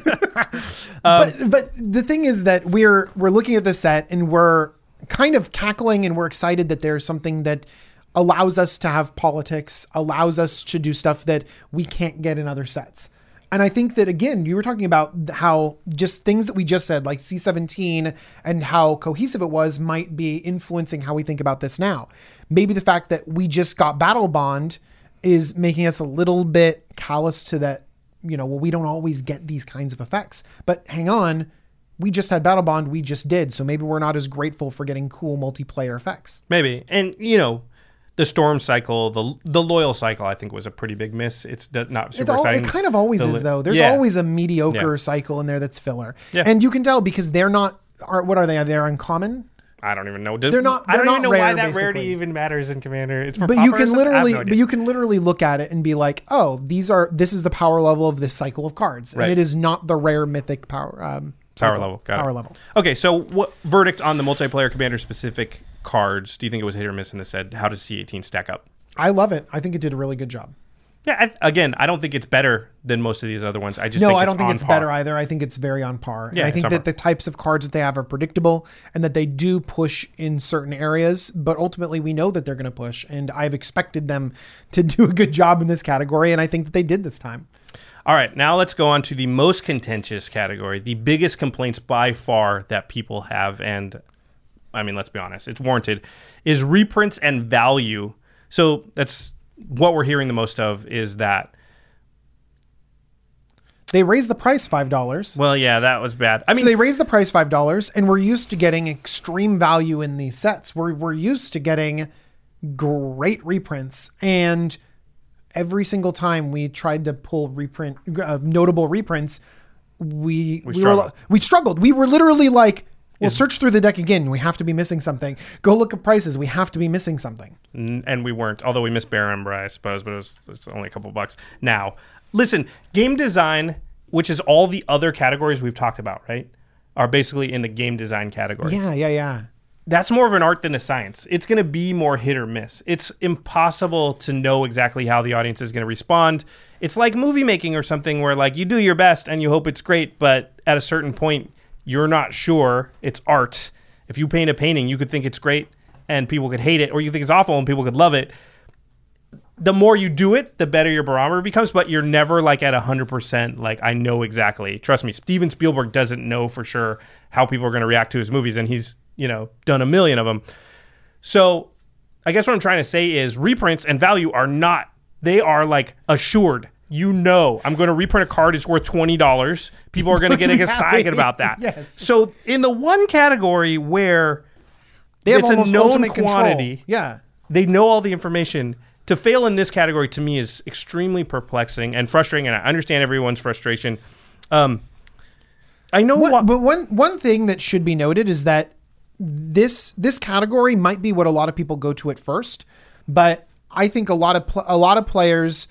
But the thing is that we're looking at the set and we're kind of cackling and we're excited that there's something that allows us to have politics, allows us to do stuff that we can't get in other sets. And I think that, again, you were talking about how just things that we just said, like C17 and how cohesive it was, might be influencing how we think about this now. Maybe the fact that we just got Battle Bond is making us a little bit callous to that, we don't always get these kinds of effects. But hang on, we just had Battle Bond, we just did. So maybe we're not as grateful for getting cool multiplayer effects. Maybe. And, the Storm Cycle, the Loyal Cycle, I think was a pretty big miss. It's not super exciting. It kind of always is, though. There's always a mediocre cycle in there that's filler. Yeah. And you can tell because they're not, what are they? They're uncommon? I don't even know. They're not. I don't even know rare, why that basically. rarity even matters in Commander. It's for but you can literally look at it and be like, oh, this is the power level of this cycle of cards, and it is not the rare mythic power. Power level. Got power it. level. Okay, so what verdict on the multiplayer Commander specific cards? Do you think it was hit or miss in the set? How does C18 stack up? I love it. I think it did a really good job. Yeah, I don't think it's better than most of these other ones. I don't think it's better either. I think it's very on par. Yeah, and I think that the types of cards that they have are predictable and that they do push in certain areas, but ultimately we know that they're going to push, and I've expected them to do a good job in this category, and I think that they did this time. All right, now let's go on to the most contentious category, the biggest complaints by far that people have, and I mean, let's be honest, it's warranted, is reprints and value. So that's what we're hearing the most of, is that they raised the price $5. Well, yeah, that was bad. I mean, so they raised the price $5, and we're used to getting extreme value in these sets. We're used to getting great reprints, and every single time we tried to pull notable reprints, we struggled. We were literally like, well, search through the deck again. We have to be missing something. Go look at prices. We have to be missing something. And we weren't, although we missed Bear Ember, I suppose, but it's only a couple bucks. Now, listen, game design, which is all the other categories we've talked about, right, are basically in the game design category. Yeah. That's more of an art than a science. It's going to be more hit or miss. It's impossible to know exactly how the audience is going to respond. It's like movie making or something where, like, you do your best and you hope it's great, but at a certain point, you're not sure. It's art. If you paint a painting, you could think it's great, and people could hate it, or you think it's awful and people could love it. The more you do it, the better your barometer becomes, but you're never like at 100%. Like, I know exactly. Trust me, Steven Spielberg doesn't know for sure how people are going to react to his movies, and he's, done a million of them. So I guess what I'm trying to say is reprints and value are not, they are like assured. I'm going to reprint a card. It's worth $20. People are going to get excited about that. Yes. So in the one category where They have it's a almost known ultimate quantity, control. Yeah. they know all the information. To fail in this category to me is extremely perplexing and frustrating, and I understand everyone's frustration. I know but one thing that should be noted is that this category might be what a lot of people go to at first, but I think a lot of players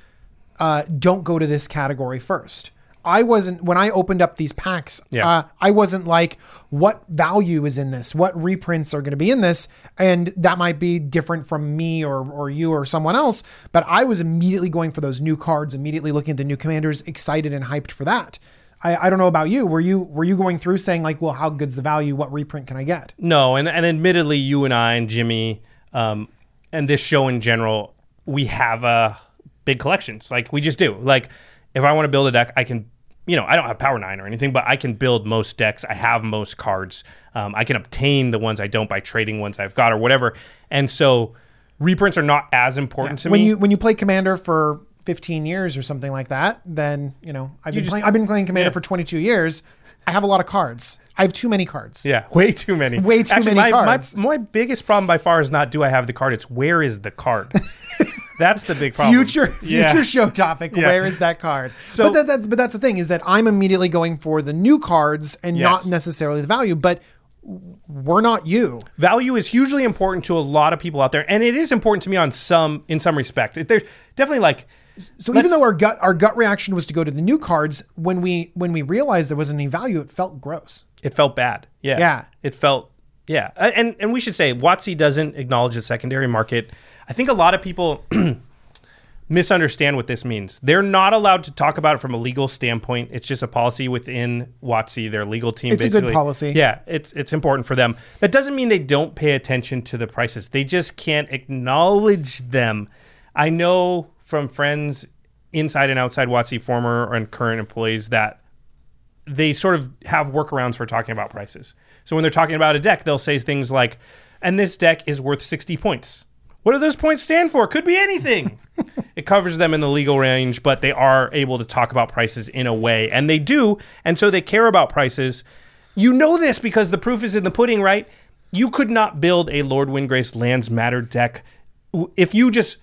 don't go to this category first. When I opened up these packs, I wasn't like, what value is in this? What reprints are going to be in this? And that might be different from me or you or someone else. But I was immediately going for those new cards, immediately looking at the new commanders, excited and hyped for that. I don't know about you. Were you going through saying like, well, how good's the value? What reprint can I get? No. And admittedly, you and I and Jimmy, and this show in general, we have big collections. Like, we just do. Like, if I want to build a deck, I can, I don't have Power 9 or anything, but I can build most decks. I have most cards. I can obtain the ones I don't by trading ones I've got or whatever. And so reprints are not as important to me. When you play Commander for 15 years or something like that, then, I've been playing Commander for 22 years. I have a lot of cards. I have too many cards. Yeah, way too many. Many cards. My biggest problem by far is not do I have the card, it's where is the card? That's the big problem. Future show topic. Yeah. Where is that card? So, but that's the thing, is that I'm immediately going for the new cards and not necessarily the value. But we're not you. Value is hugely important to a lot of people out there, and it is important to me in some respect. There's definitely like. So even though our gut reaction was to go to the new cards, when we realized there wasn't any value, it felt gross. It felt bad. Yeah. Yeah. It felt. Yeah. And we should say WotC doesn't acknowledge the secondary market. I think a lot of people misunderstand what this means. They're not allowed to talk about it from a legal standpoint. It's just a policy within WotC, their legal team. It's basically a good policy. Yeah, it's important for them. That doesn't mean they don't pay attention to the prices. They just can't acknowledge them. I know from friends inside and outside WotC, former and current employees, that they sort of have workarounds for talking about prices. So when they're talking about a deck, they'll say things like, and this deck is worth 60 points. What do those points stand for? Could be anything. It covers them in the legal range, but they are able to talk about prices in a way. And they do, and so they care about prices. You know this because the proof is in the pudding, right? You could not build a Lord Windgrace Lands Matter deck. If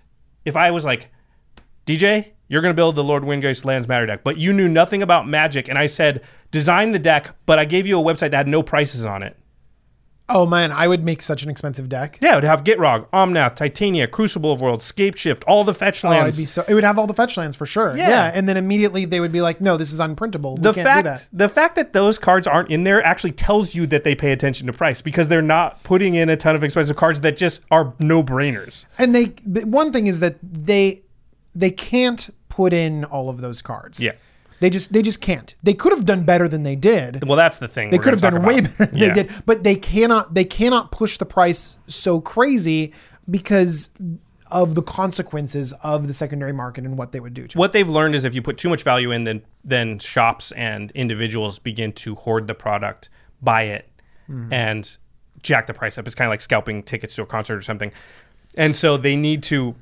I was like, DJ, you're going to build the Lord Windgrace Lands Matter deck, but you knew nothing about Magic, and I said, design the deck, but I gave you a website that had no prices on it. Oh man, I would make such an expensive deck. Yeah, it would have Gitrog, Omnath, Titania, Crucible of Worlds, Scapeshift, all the fetch lands. It would have all the fetch lands for sure. Yeah. And then immediately they would be like, no, this is unprintable. We can't do that. The fact that those cards aren't in there actually tells you that they pay attention to price, because they're not putting in a ton of expensive cards that just are no-brainers. And one thing is that they can't put in all of those cards. Yeah. They just can't. They could have done better than they did. Well, that's the thing. They could have done way better than they did, but they cannot push the price so crazy because of the consequences of the secondary market and what they would do to it. What they've learned is if you put too much value in, then shops and individuals begin to hoard the product, buy it, and jack the price up. It's kind of like scalping tickets to a concert or something. And so they need to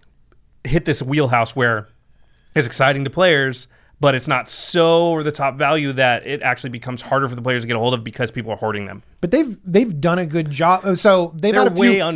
hit this wheelhouse where it's exciting to players, but it's not so over the top value that it actually becomes harder for the players to get a hold of because people are hoarding them. But they've done a good job. So they've had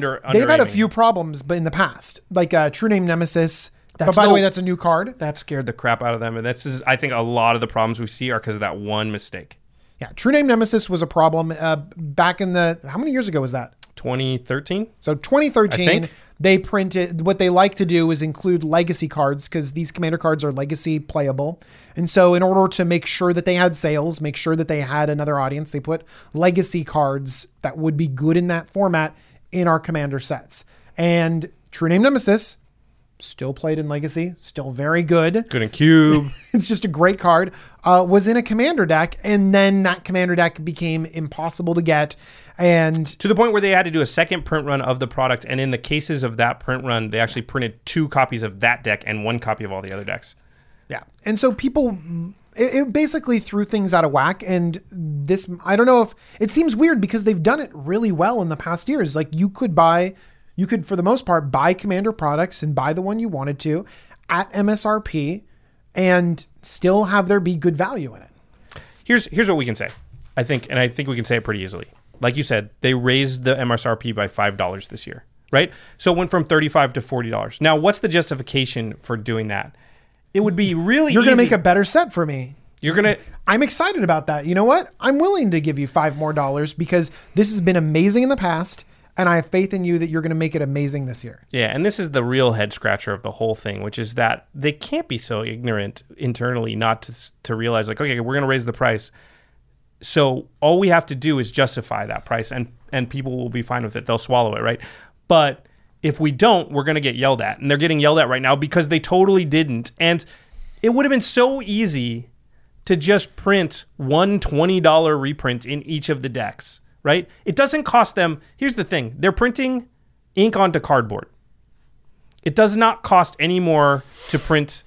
a few problems, but in the past, like True Name Nemesis. But by the way, that's a new card. That scared the crap out of them, and I think a lot of the problems we see are because of that one mistake. Yeah, True Name Nemesis was a problem back in how many years ago was that? 2013. So 2013, they printed, what they like to do is include legacy cards, because these commander cards are legacy playable. And so in order to make sure that they had sales, make sure that they had another audience, they put legacy cards that would be good in that format in our commander sets. And True Name Nemesis still played in Legacy, still very good. Good in Cube. It's just a great card, was in a Commander deck, and then that Commander deck became impossible to get. And to the point where they had to do a second print run of the product, and in the cases of that print run, they actually printed 2 copies of that deck and 1 copy of all the other decks. Yeah. And so people, it basically threw things out of whack. And this, I don't know if, it seems weird because they've done it really well in the past years. Like you could, for the most part, buy Commander products and buy the one you wanted to at MSRP and still have there be good value in it. Here's what we can say. I think we can say it pretty easily. Like you said, they raised the MSRP by $5 this year, right? So it went from $35 to $40. Now, what's the justification for doing that? It would be really You're easy. going to make a better set for me. I'm excited about that. You know what? I'm willing to give you $5 more because this has been amazing in the past, and I have faith in you that you're going to make it amazing this year. Yeah, and this is the real head scratcher of the whole thing, which is that they can't be so ignorant internally not to realize, like, okay, we're going to raise the price. So all we have to do is justify that price, and people will be fine with it. They'll swallow it, right? But if we don't, we're going to get yelled at. And they're getting yelled at right now because they totally didn't. And it would have been so easy to just print one $20 reprint in each of the decks, right? It doesn't cost them. Here's the thing. They're printing ink onto cardboard. It does not cost any more to print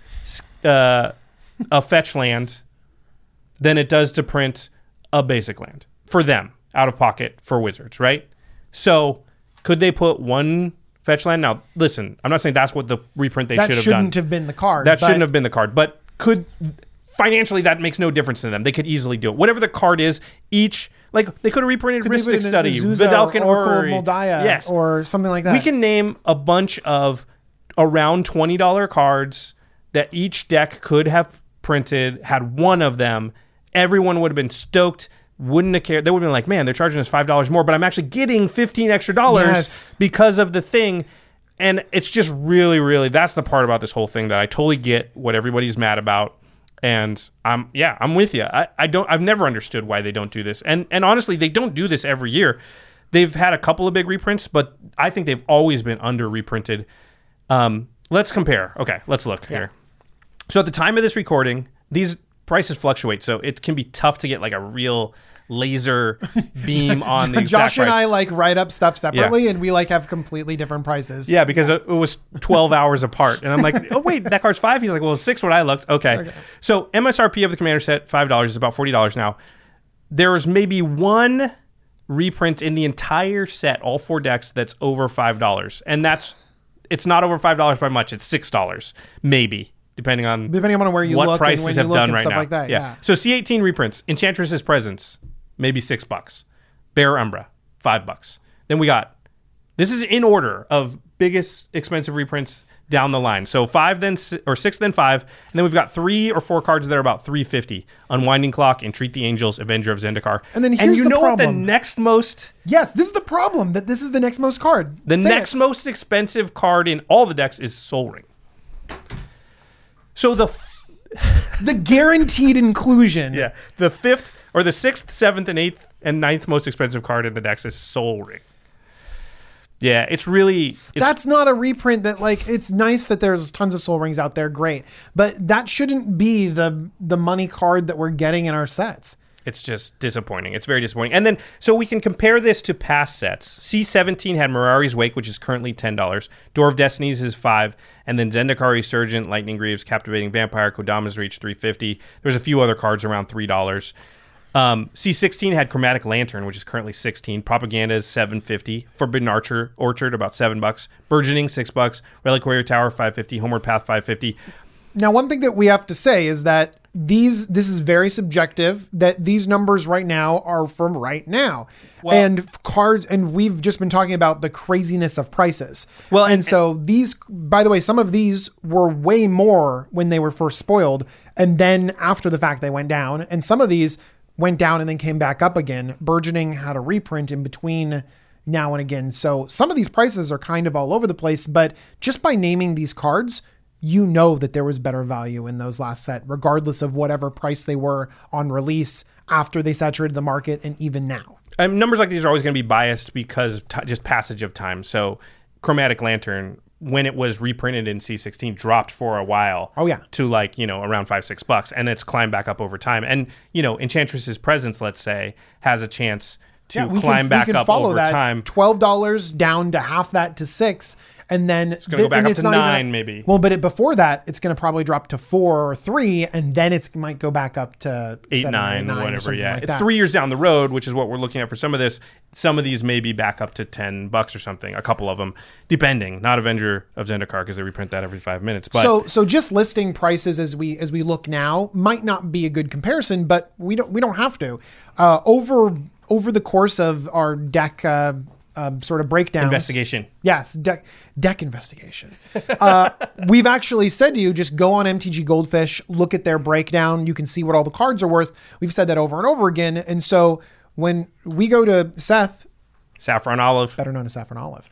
a fetch land than it does to print a basic land for them, out of pocket for Wizards, right? So could they put one fetch land? Now, listen, I'm not saying that's what the reprint they should have done. That shouldn't have been the card. That shouldn't have been the card. But financially, that makes no difference to them. They could easily do it. Whatever the card is, they could have reprinted Rhystic Study, Vidalcan Orrery, Moldiah, or something like that. We can name a bunch of around $20 cards that each deck could have printed, had one of them. Everyone would have been stoked, wouldn't have cared. They would have been like, man, they're charging us $5 more, but I'm actually getting $15 extra because of the thing. And it's just really, really, that's the part about this whole thing that I totally get what everybody's mad about. And I'm with you. I've never understood why they don't do this. And honestly, they don't do this every year. They've had a couple of big reprints, but I think they've always been under reprinted. Let's compare. Okay, let's look here. So at the time of this recording, these prices fluctuate, so it can be tough to get like a real laser beam on the exact Josh and price. I write up stuff separately, and we have completely different prices. Yeah, because it was 12 hours apart, and I'm like, oh wait, that card's $5. He's like, well, it's $6 when I looked. Okay. So MSRP of the Commander set $5 is about $40 now. There's maybe one reprint in the entire set, all 4 decks, that's over $5, and it's not over $5 by much. It's $6 maybe. Depending on where you what look prices and when have you look done and right stuff now. like that. Yeah. So C18 reprints, Enchantress's Presence, maybe $6. Bear Umbra, $5. Then we got, this is in order of biggest expensive reprints down the line. So 5 then, or 6 then 5, and then we've got 3 or 4 cards that are about $3.50. Unwinding Clock, Entreat the Angels, Avenger of Zendikar. And then here's the what the problem. next most... Yes, this is the problem, that this is the next most card. The next most expensive card in all the decks is Sol Ring. So the guaranteed inclusion. Yeah. The 5th or the 6th, 7th, and 8th and 9th most expensive card in the decks is Sol Ring. Yeah, that's not a reprint that it's nice that there's tons of Sol Rings out there, great. But that shouldn't be the money card that we're getting in our sets. It's just disappointing. It's very disappointing. And then, so we can compare this to past sets. C17 had Mirari's Wake, which is currently $10. Door of Destinies is $5. And then Zendikar Resurgent, Lightning Greaves, Captivating Vampire, Kodama's Reach, $3.50. There's a few other cards around $3. C16 had Chromatic Lantern, which is currently $16. Propaganda is $7.50. Forbidden Orchard, about $7. Burgeoning, $6. Reliquary Tower, $5.50. Homeward Path, $5.50. Now, one thing that we have to say is that this is very subjective, that these numbers right now are from right now. Well, and cards, and we've just been talking about the craziness of prices. Well, and so these, by the way, some of these were way more when they were first spoiled, and then after the fact they went down, and some of these went down and then came back up again. Burgeoning had a reprint in between now and again. So some of these prices are kind of all over the place, but just by naming these cards, you know that there was better value in those last set, regardless of whatever price they were on release, after they saturated the market, and even now. Numbers like these are always going to be biased because just passage of time. So Chromatic Lantern when it was reprinted in C16 dropped for a while. Oh, yeah. To like, around $5-6, and it's climbed back up over time. And, Enchantress's Presence, let's say, has a chance to climb back up over time. $12 down to half that to $6. And then it's going to go back up to 9, maybe. Well, but before that, it's going to probably drop to 4 or 3, and then it might go back up to 8, 7, 9, or whatever. Yeah, like that. 3 years down the road, which is what we're looking at for some of this. Some of these may be back up to $10 or something. A couple of them, depending. Not Avenger of Zendikar, because they reprint that every 5 minutes. But so just listing prices as we look now might not be a good comparison, but we don't have to. Over the course of our deck. Sort of breakdowns. Investigation. Yes, deck investigation. We've actually said to you, just go on MTG Goldfish, look at their breakdown. You can see what all the cards are worth. We've said that over and over again. And so when we go to Seth, Saffron Olive, better known as Saffron Olive,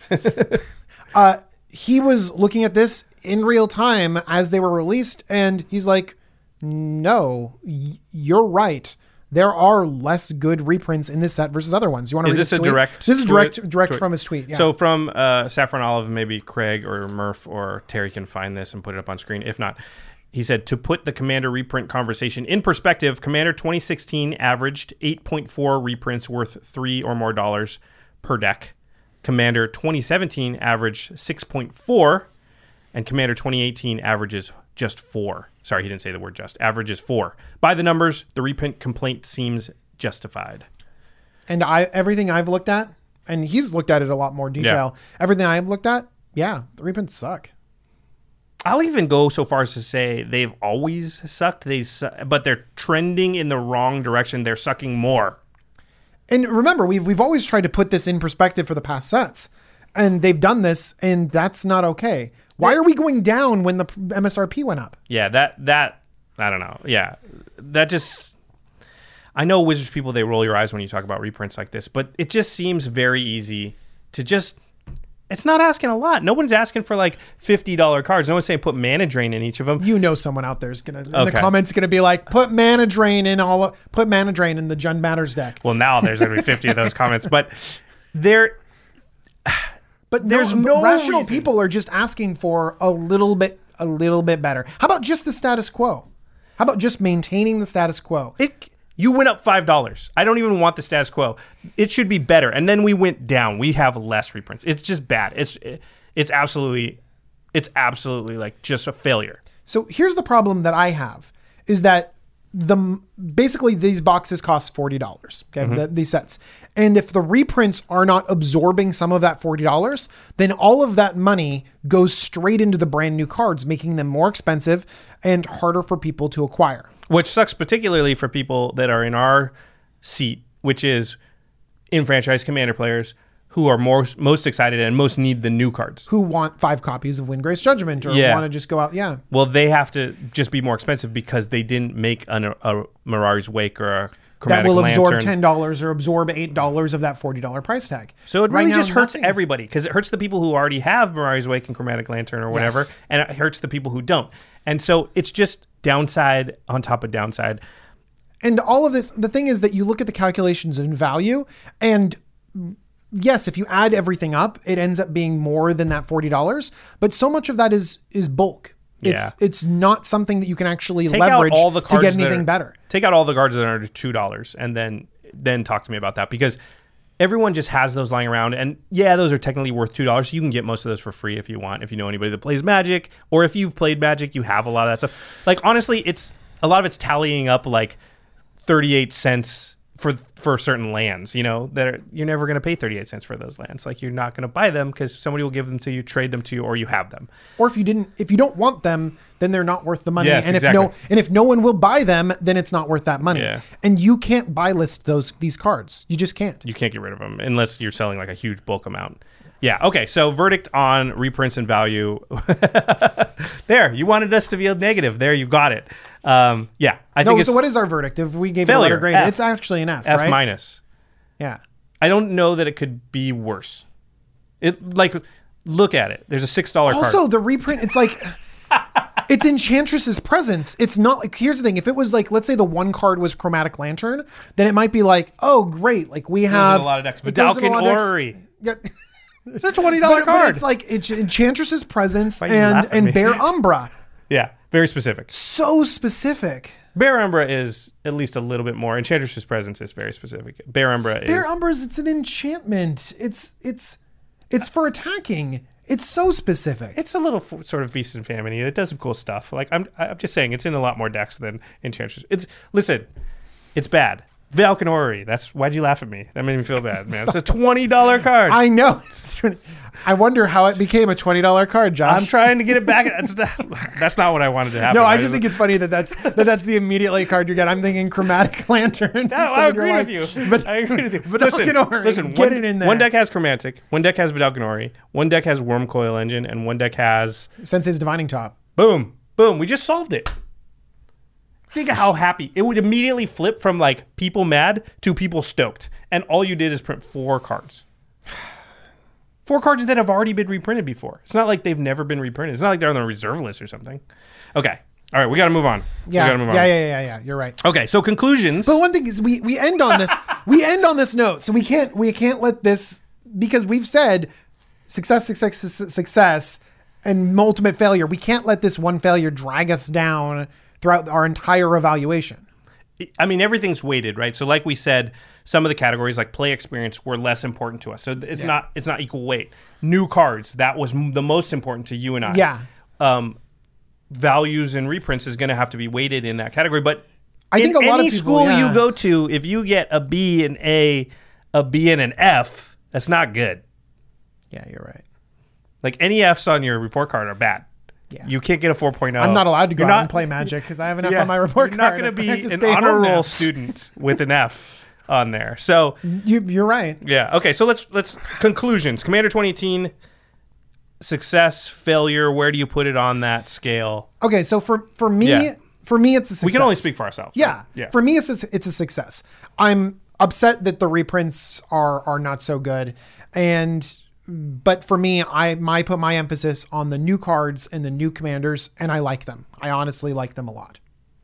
he was looking at this in real time as they were released. And he's like, no, you're right. There are less good reprints in this set versus other ones. You want to read this a tweet? direct? This is direct from his tweet. Yeah. So from Saffron Olive, maybe Craig or Murph or Terry can find this and put it up on screen. If not, he said, to put the Commander reprint conversation in perspective, Commander 2016 averaged 8.4 reprints worth $3 or more per deck. Commander 2017 averaged 6.4, and Commander 2018 averages just 4. Sorry, he didn't say the word just. Averages 4. By the numbers, the reprint complaint seems justified. And everything I've looked at, and he's looked at it a lot more detail. Yeah. Everything I've looked at, the reprints suck. I'll even go so far as to say they've always sucked. But they're trending in the wrong direction. They're sucking more. And remember, we've always tried to put this in perspective for the past sets. And they've done this, and that's not okay. Why are we going down when the MSRP went up? Yeah, that I don't know. Yeah, that just... I know Wizards people, they roll your eyes when you talk about reprints like this, but it just seems very easy to just... It's not asking a lot. No one's asking for like $50 cards. No one's saying put Mana Drain in each of them. You know someone out there is going to... In the comments going to be like, put Mana Drain in the Jund Matters deck. Well, now there's going to be 50 of those comments, but they're... But there's no rational reason. People are just asking for a little bit better. How about just the status quo? How about just maintaining the status quo? You went up $5. I don't even want the status quo. It should be better. And then we went down. We have less reprints. It's just bad. It's absolutely like just a failure. So here's the problem that I have is that basically these boxes cost $40. Okay, mm-hmm. These sets, and if the reprints are not absorbing some of that $40, then all of that money goes straight into the brand new cards, making them more expensive and harder for people to acquire. Which sucks particularly for people that are in our seat, which is enfranchised Commander players who are most excited and most need the new cards. Who want 5 copies of Windgrace Judgment or want to just go out, Well, they have to just be more expensive because they didn't make a Mirari's Wake or a Chromatic Lantern. That will Lantern. absorb $10 or absorb $8 of that $40 price tag. So it really just hurts everybody because it hurts the people who already have Mirari's Wake and Chromatic Lantern or whatever, and it hurts the people who don't. And so it's just downside on top of downside. And all of this, the thing is that you look at the calculations in value and... Yes, if you add everything up, it ends up being more than that $40, but so much of that is bulk. It's not something that you can actually leverage to get anything better. Take out all the cards that are $2 and then talk to me about that, because everyone just has those lying around, and those are technically worth $2. So you can get most of those for free if you want, if you know anybody that plays Magic, or if you've played Magic, you have a lot of that stuff. Like honestly, a lot of it's tallying up like 38 cents for certain lands, that you're never going to pay 38 cents for those lands. Like you're not going to buy them because somebody will give them to you, trade them to you, or you have them. Or if you don't want them, then they're not worth the money. Yes, and exactly. if no one will buy them, then it's not worth that money. Yeah. And you can't buy list these cards. You just can't. You can't get rid of them unless you're selling like a huge bulk amount. Yeah. Okay. So verdict on reprints and value. There, you wanted us to be negative. There, you got it. I think. So what is our verdict? If we gave failure, it a letter grade, F. It's actually an F. F right? minus. Yeah. I don't know that it could be worse. Look at it. There's a $6 card. Also, the reprint. It's like. It's Enchantress's Presence. It's not like, here's the thing. If it was like, let's say the one card was Chromatic Lantern, then it might be like, oh, great. Like we have a lot of decks. Vidalcan Orrery. Yeah. It's a $20 but card. it's like it's Enchantress's Presence Why are you laughing at me? and Bear Umbra. Yeah, very specific. So specific. Bear Umbra is at least a little bit more. Enchantress's Presence is very specific. Bear Umbra is... Bear Umbra's, it's an enchantment. It's for attacking. It's so specific. It's a little sort of Feast and Famine. It does some cool stuff. Like I'm just saying, it's in a lot more decks than Enchantress. Listen, it's bad. Valkenori. Why'd you laugh at me? That made me feel bad, man. It's a $20 card. I know. I wonder how it became a $20 card, Josh. I'm trying to get it back. That's not what I wanted to happen. No, I just think it's funny that's the immediately card you get. I'm thinking Chromatic Lantern. No, I agree with you. But I agree with you. Listen, get it in there. One deck has Chromantic, one deck has Valkenori, one deck has Wormcoil Engine, and one deck has Sensei's Divining Top. Boom. We just solved it. Think of how happy it would immediately flip from like people mad to people stoked, and all you did is print 4 cards. 4 cards that have already been reprinted before. It's not like they've never been reprinted. It's not like they're on the reserve list or something. Okay. All right, we got to move on. Yeah. You're right. Okay, so conclusions. But one thing is, we end on this. We end on this note, so we can't let this, because we've said success, and ultimate failure. We can't let this one failure drag us down throughout our entire evaluation. I mean, everything's weighted, right? So like we said, some of the categories like play experience were less important to us. So it's not equal weight. New cards, that was the most important to you and I. Yeah. Values and reprints is going to have to be weighted in that category. But I think a lot of people, school you go to, if you get a B, an A, a B, and an F, that's not good. Yeah, you're right. Like any Fs on your report card are bad. Yeah. You can't get a 4.0. I'm not allowed to go out and play Magic because I have an F on my report card. You're not going to be an honor roll student with an F on there. So you're right. Yeah. Okay. So let's conclusions. Commander 2018, success, failure. Where do you put it on that scale? Okay. So for me, it's a success. We can only speak for ourselves. Yeah. Right? Yeah. For me, it's a success. I'm upset that the reprints are not so good, but for me, I put my emphasis on the new cards and the new commanders, and I like them. I honestly like them a lot.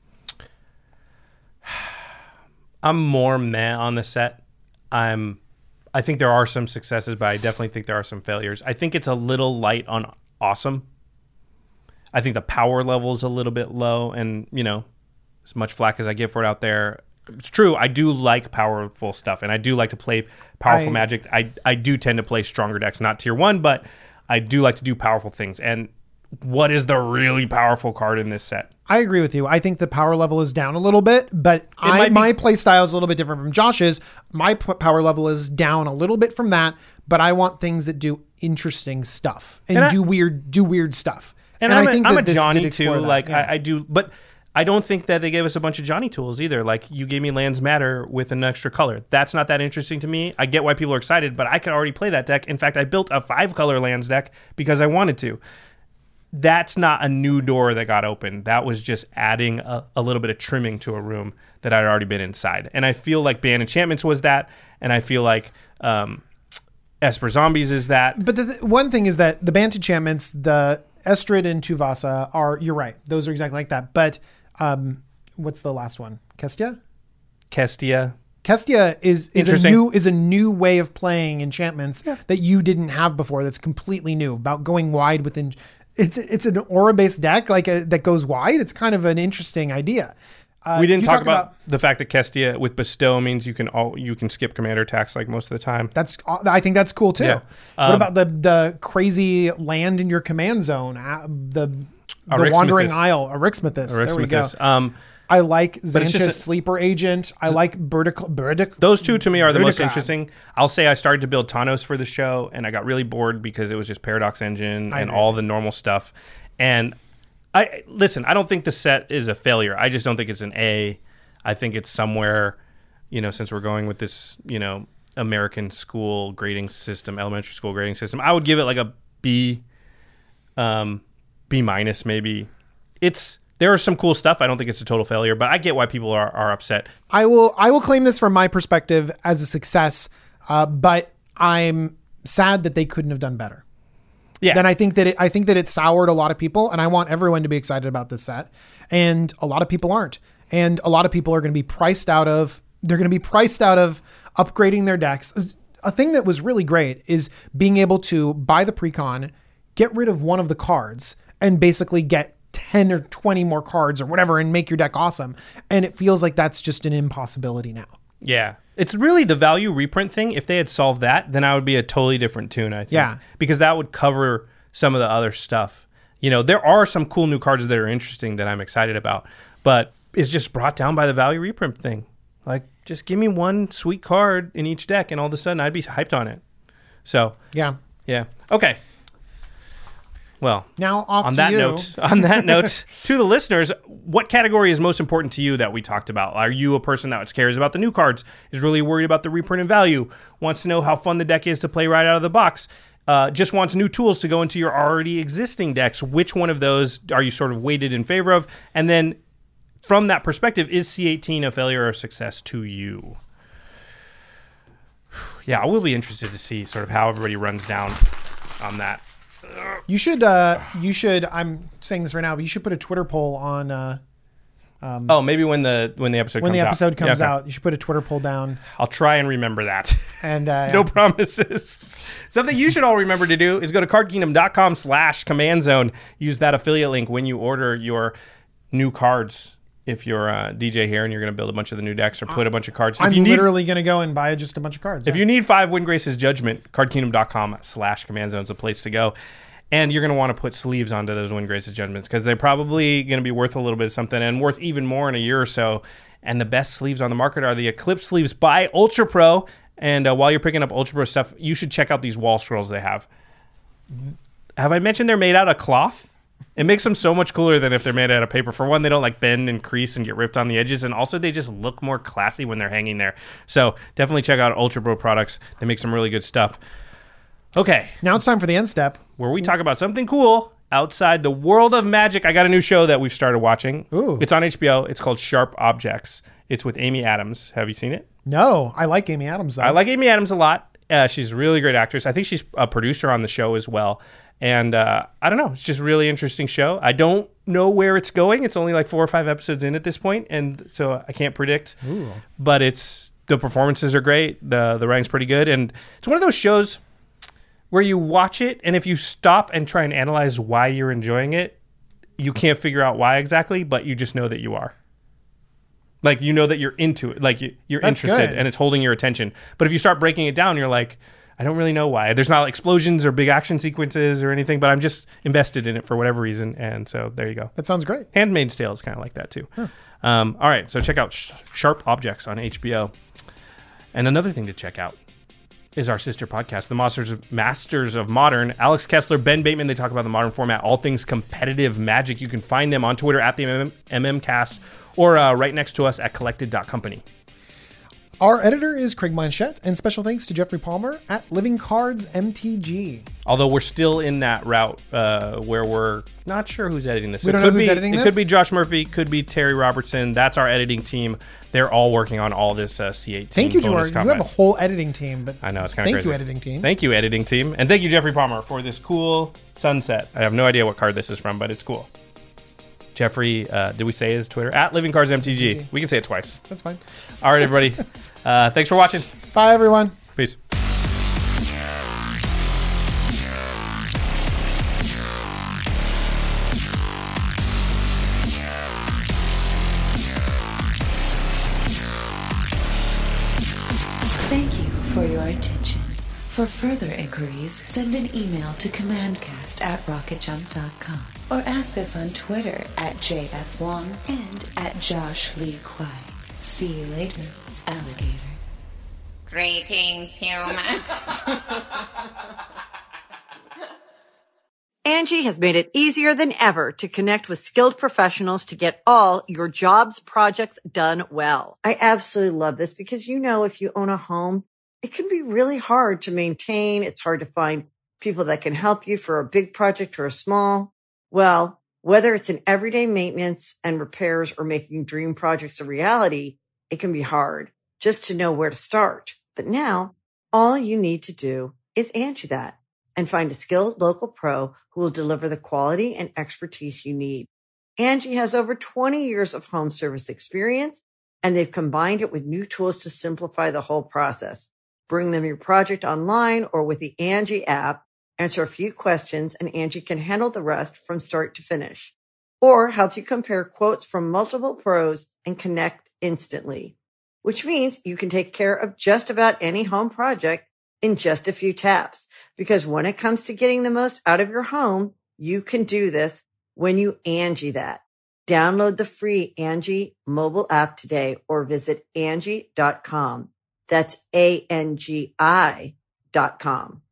I'm more meh on the set. I think there are some successes, but I definitely think there are some failures. I think it's a little light on awesome. I think the power level is a little bit low, and as much flack as I give for it out there, it's true. I do like powerful stuff, and I do like to play powerful Magic. I do tend to play stronger decks, not tier 1, but I do like to do powerful things. And what is the really powerful card in this set? I agree with you. I think the power level is down a little bit, but my play style is a little bit different from Josh's. My power level is down a little bit from that, but I want things that do interesting stuff and do weird stuff. And I think I'm that a Johnny too. that. Like I do, but I don't think that they gave us a bunch of Johnny tools either. Like you gave me Lands Matter with an extra color. That's not that interesting to me. I get why people are excited, but I could already play that deck. In fact, I built a 5-color lands deck because I wanted to. That's not a new door that got opened. That was just adding a little bit of trimming to a room that I'd already been inside. And I feel like Ban Enchantments was that, and I feel like Esper Zombies is that. But the one thing is that the Bant Enchantments, the Estrid and Tuvasa you're right. Those are exactly like that. But what's the last one? Kestia is a new way of playing enchantments that you didn't have before. That's completely new, about going wide within. It's an aura based deck that goes wide. It's kind of an interesting idea. We didn't talk about the fact that Kestia with Bestow means you can skip commander attacks like most of the time. I think that's cool too. Yeah. What about the crazy land in your command zone? The Wandering Isle, Arixmethus. There we go. I like Xantia's Sleeper Agent. I like Burdick. Those two to me are the most interesting. I'll say I started to build Tawnos for the show, and I got really bored because it was just Paradox Engine and all the normal stuff. And I don't think the set is a failure. I just don't think it's an A. I think it's somewhere, since we're going with this, American school grading system, elementary school grading system, I would give it like a B, B minus maybe. There is some cool stuff. I don't think it's a total failure, but I get why people are upset. I will claim this from my perspective as a success, but I'm sad that they couldn't have done better. Yeah. Then I think that it soured a lot of people, and I want everyone to be excited about this set. And a lot of people aren't. And a lot of people are going to be priced out of. They're going to be priced out of upgrading their decks. a thing that was really great is being able to buy the precon, get rid of one of the cards, and basically get 10 or 20 more cards or whatever and make your deck awesome. And it feels like that's just an impossibility now. Yeah. It's really the value reprint thing. If they had solved that, then I would be a totally different tune, I think. Yeah. Because that would cover some of the other stuff. You know, there are some cool new cards that are interesting that I'm excited about, but it's just brought down by the value reprint thing. Like, just give me one sweet card in each deck, and all of a sudden I'd be hyped on it. So, yeah. Okay. Well, now off on to that you. On that note, to the listeners, what category is most important to you that we talked about? Are you a person that cares about the new cards, is really worried about the reprint and value, wants to know how fun the deck is to play right out of the box, just wants new tools to go into your already existing decks? Which one of those are you sort of weighted in favor of? And then from that perspective, is C18 a failure or a success to you? Yeah, I will be interested to see sort of how everybody runs down on that. You should, I'm saying this right now, but you should put a Twitter poll on, Maybe when the episode comes out, you should put a Twitter poll down. I'll try and remember that. And no promises. Something you should all remember to do is go to cardkingdom.com/command zone. Use that affiliate link when you order your new cards. If you're a DJ here and you're going to build a bunch of the new decks or put a bunch of cards. I'm literally going to go and buy just a bunch of cards. If you need 5 Windgrace's Judgment, cardkingdom.com/command zone is a place to go. And you're going to want to put sleeves onto those Windgrace's Judgments because they're probably going to be worth a little bit of something and worth even more in a year or so. And the best sleeves on the market are the Eclipse sleeves by Ultra Pro. And while you're picking up Ultra Pro stuff, you should check out these wall scrolls they have. Have I mentioned they're made out of cloth? It makes them so much cooler than if they're made out of paper. For one, they don't like bend and crease and get ripped on the edges. And also, they just look more classy when they're hanging there. So definitely check out Ultra Pro products. They make some really good stuff. Okay. Now it's time for the end step, where we talk about something cool outside the world of magic. I got a new show that we've started watching. Ooh. It's on HBO. It's called Sharp Objects. It's with Amy Adams. Have you seen it? No, I like Amy Adams, though. I like Amy Adams a lot. She's a really great actress. I think she's a producer on the show as well. And I don't know. It's just a really interesting show. I don't know where it's going. It's only like 4 or 5 episodes in at this point, and so I can't predict. Ooh. But the performances are great. The writing's pretty good. And it's one of those shows where you watch it, and if you stop and try and analyze why you're enjoying it, you can't figure out why exactly, but you just know that you are. Like, you know that you're into it. Like, you're That's interested, good. and it's holding your attention. But if you start breaking it down, you're like, I don't really know why. There's not explosions or big action sequences or anything, but I'm just invested in it for whatever reason. And so there you go. That sounds great. Handmaid's Tale is kind of like that too. Huh. All right, so check out Sharp Objects on HBO. And another thing to check out is our sister podcast, The Masters of Modern. Alex Kessler, Ben Bateman, they talk about the modern format, all things competitive magic. You can find them on Twitter at the MMCast or right next to us at collected.company. Our editor is Craig Blanchett, and special thanks to Jeffrey Palmer at Living Cards MTG. Although we're still in that route where we're not sure who's editing this. We don't know who's editing this? It could be Josh Murphy, could be Terry Robertson. That's our editing team. They're all working on all this C18 Thank you, bonus You content. have a whole editing team. But I know, it's kind of crazy. crazy. Thank you, editing team. Thank you, editing team. And thank you, Jeffrey Palmer, for this cool sunset. I have no idea what card this is from, but it's cool. Jeffrey, did we say his Twitter? At Living Cards MTG. We can say it twice. That's fine. All right, everybody. Thanks for watching. Bye, everyone. Peace. Thank you for your attention. For further inquiries, send an email to commandcast@rocketjump.com or ask us on Twitter at JFWong and at Josh Lee Kwai. See you later, alligator. Greetings, humans. Angie has made it easier than ever to connect with skilled professionals to get all your jobs projects done well. I absolutely love this because, if you own a home, it can be really hard to maintain. It's hard to find people that can help you for a big project or a small. Well, whether it's in everyday maintenance and repairs or making dream projects a reality, it can be hard just to know where to start. But now all you need to do is Angie that and find a skilled local pro who will deliver the quality and expertise you need. Angie has over 20 years of home service experience, and they've combined it with new tools to simplify the whole process. Bring them your project online or with the Angie app. Answer a few questions and Angie can handle the rest from start to finish. Or help you compare quotes from multiple pros and connect instantly. Which means you can take care of just about any home project in just a few taps. Because when it comes to getting the most out of your home, you can do this when you Angie that. Download the free Angie mobile app today or visit Angie.com. That's ANGI.com.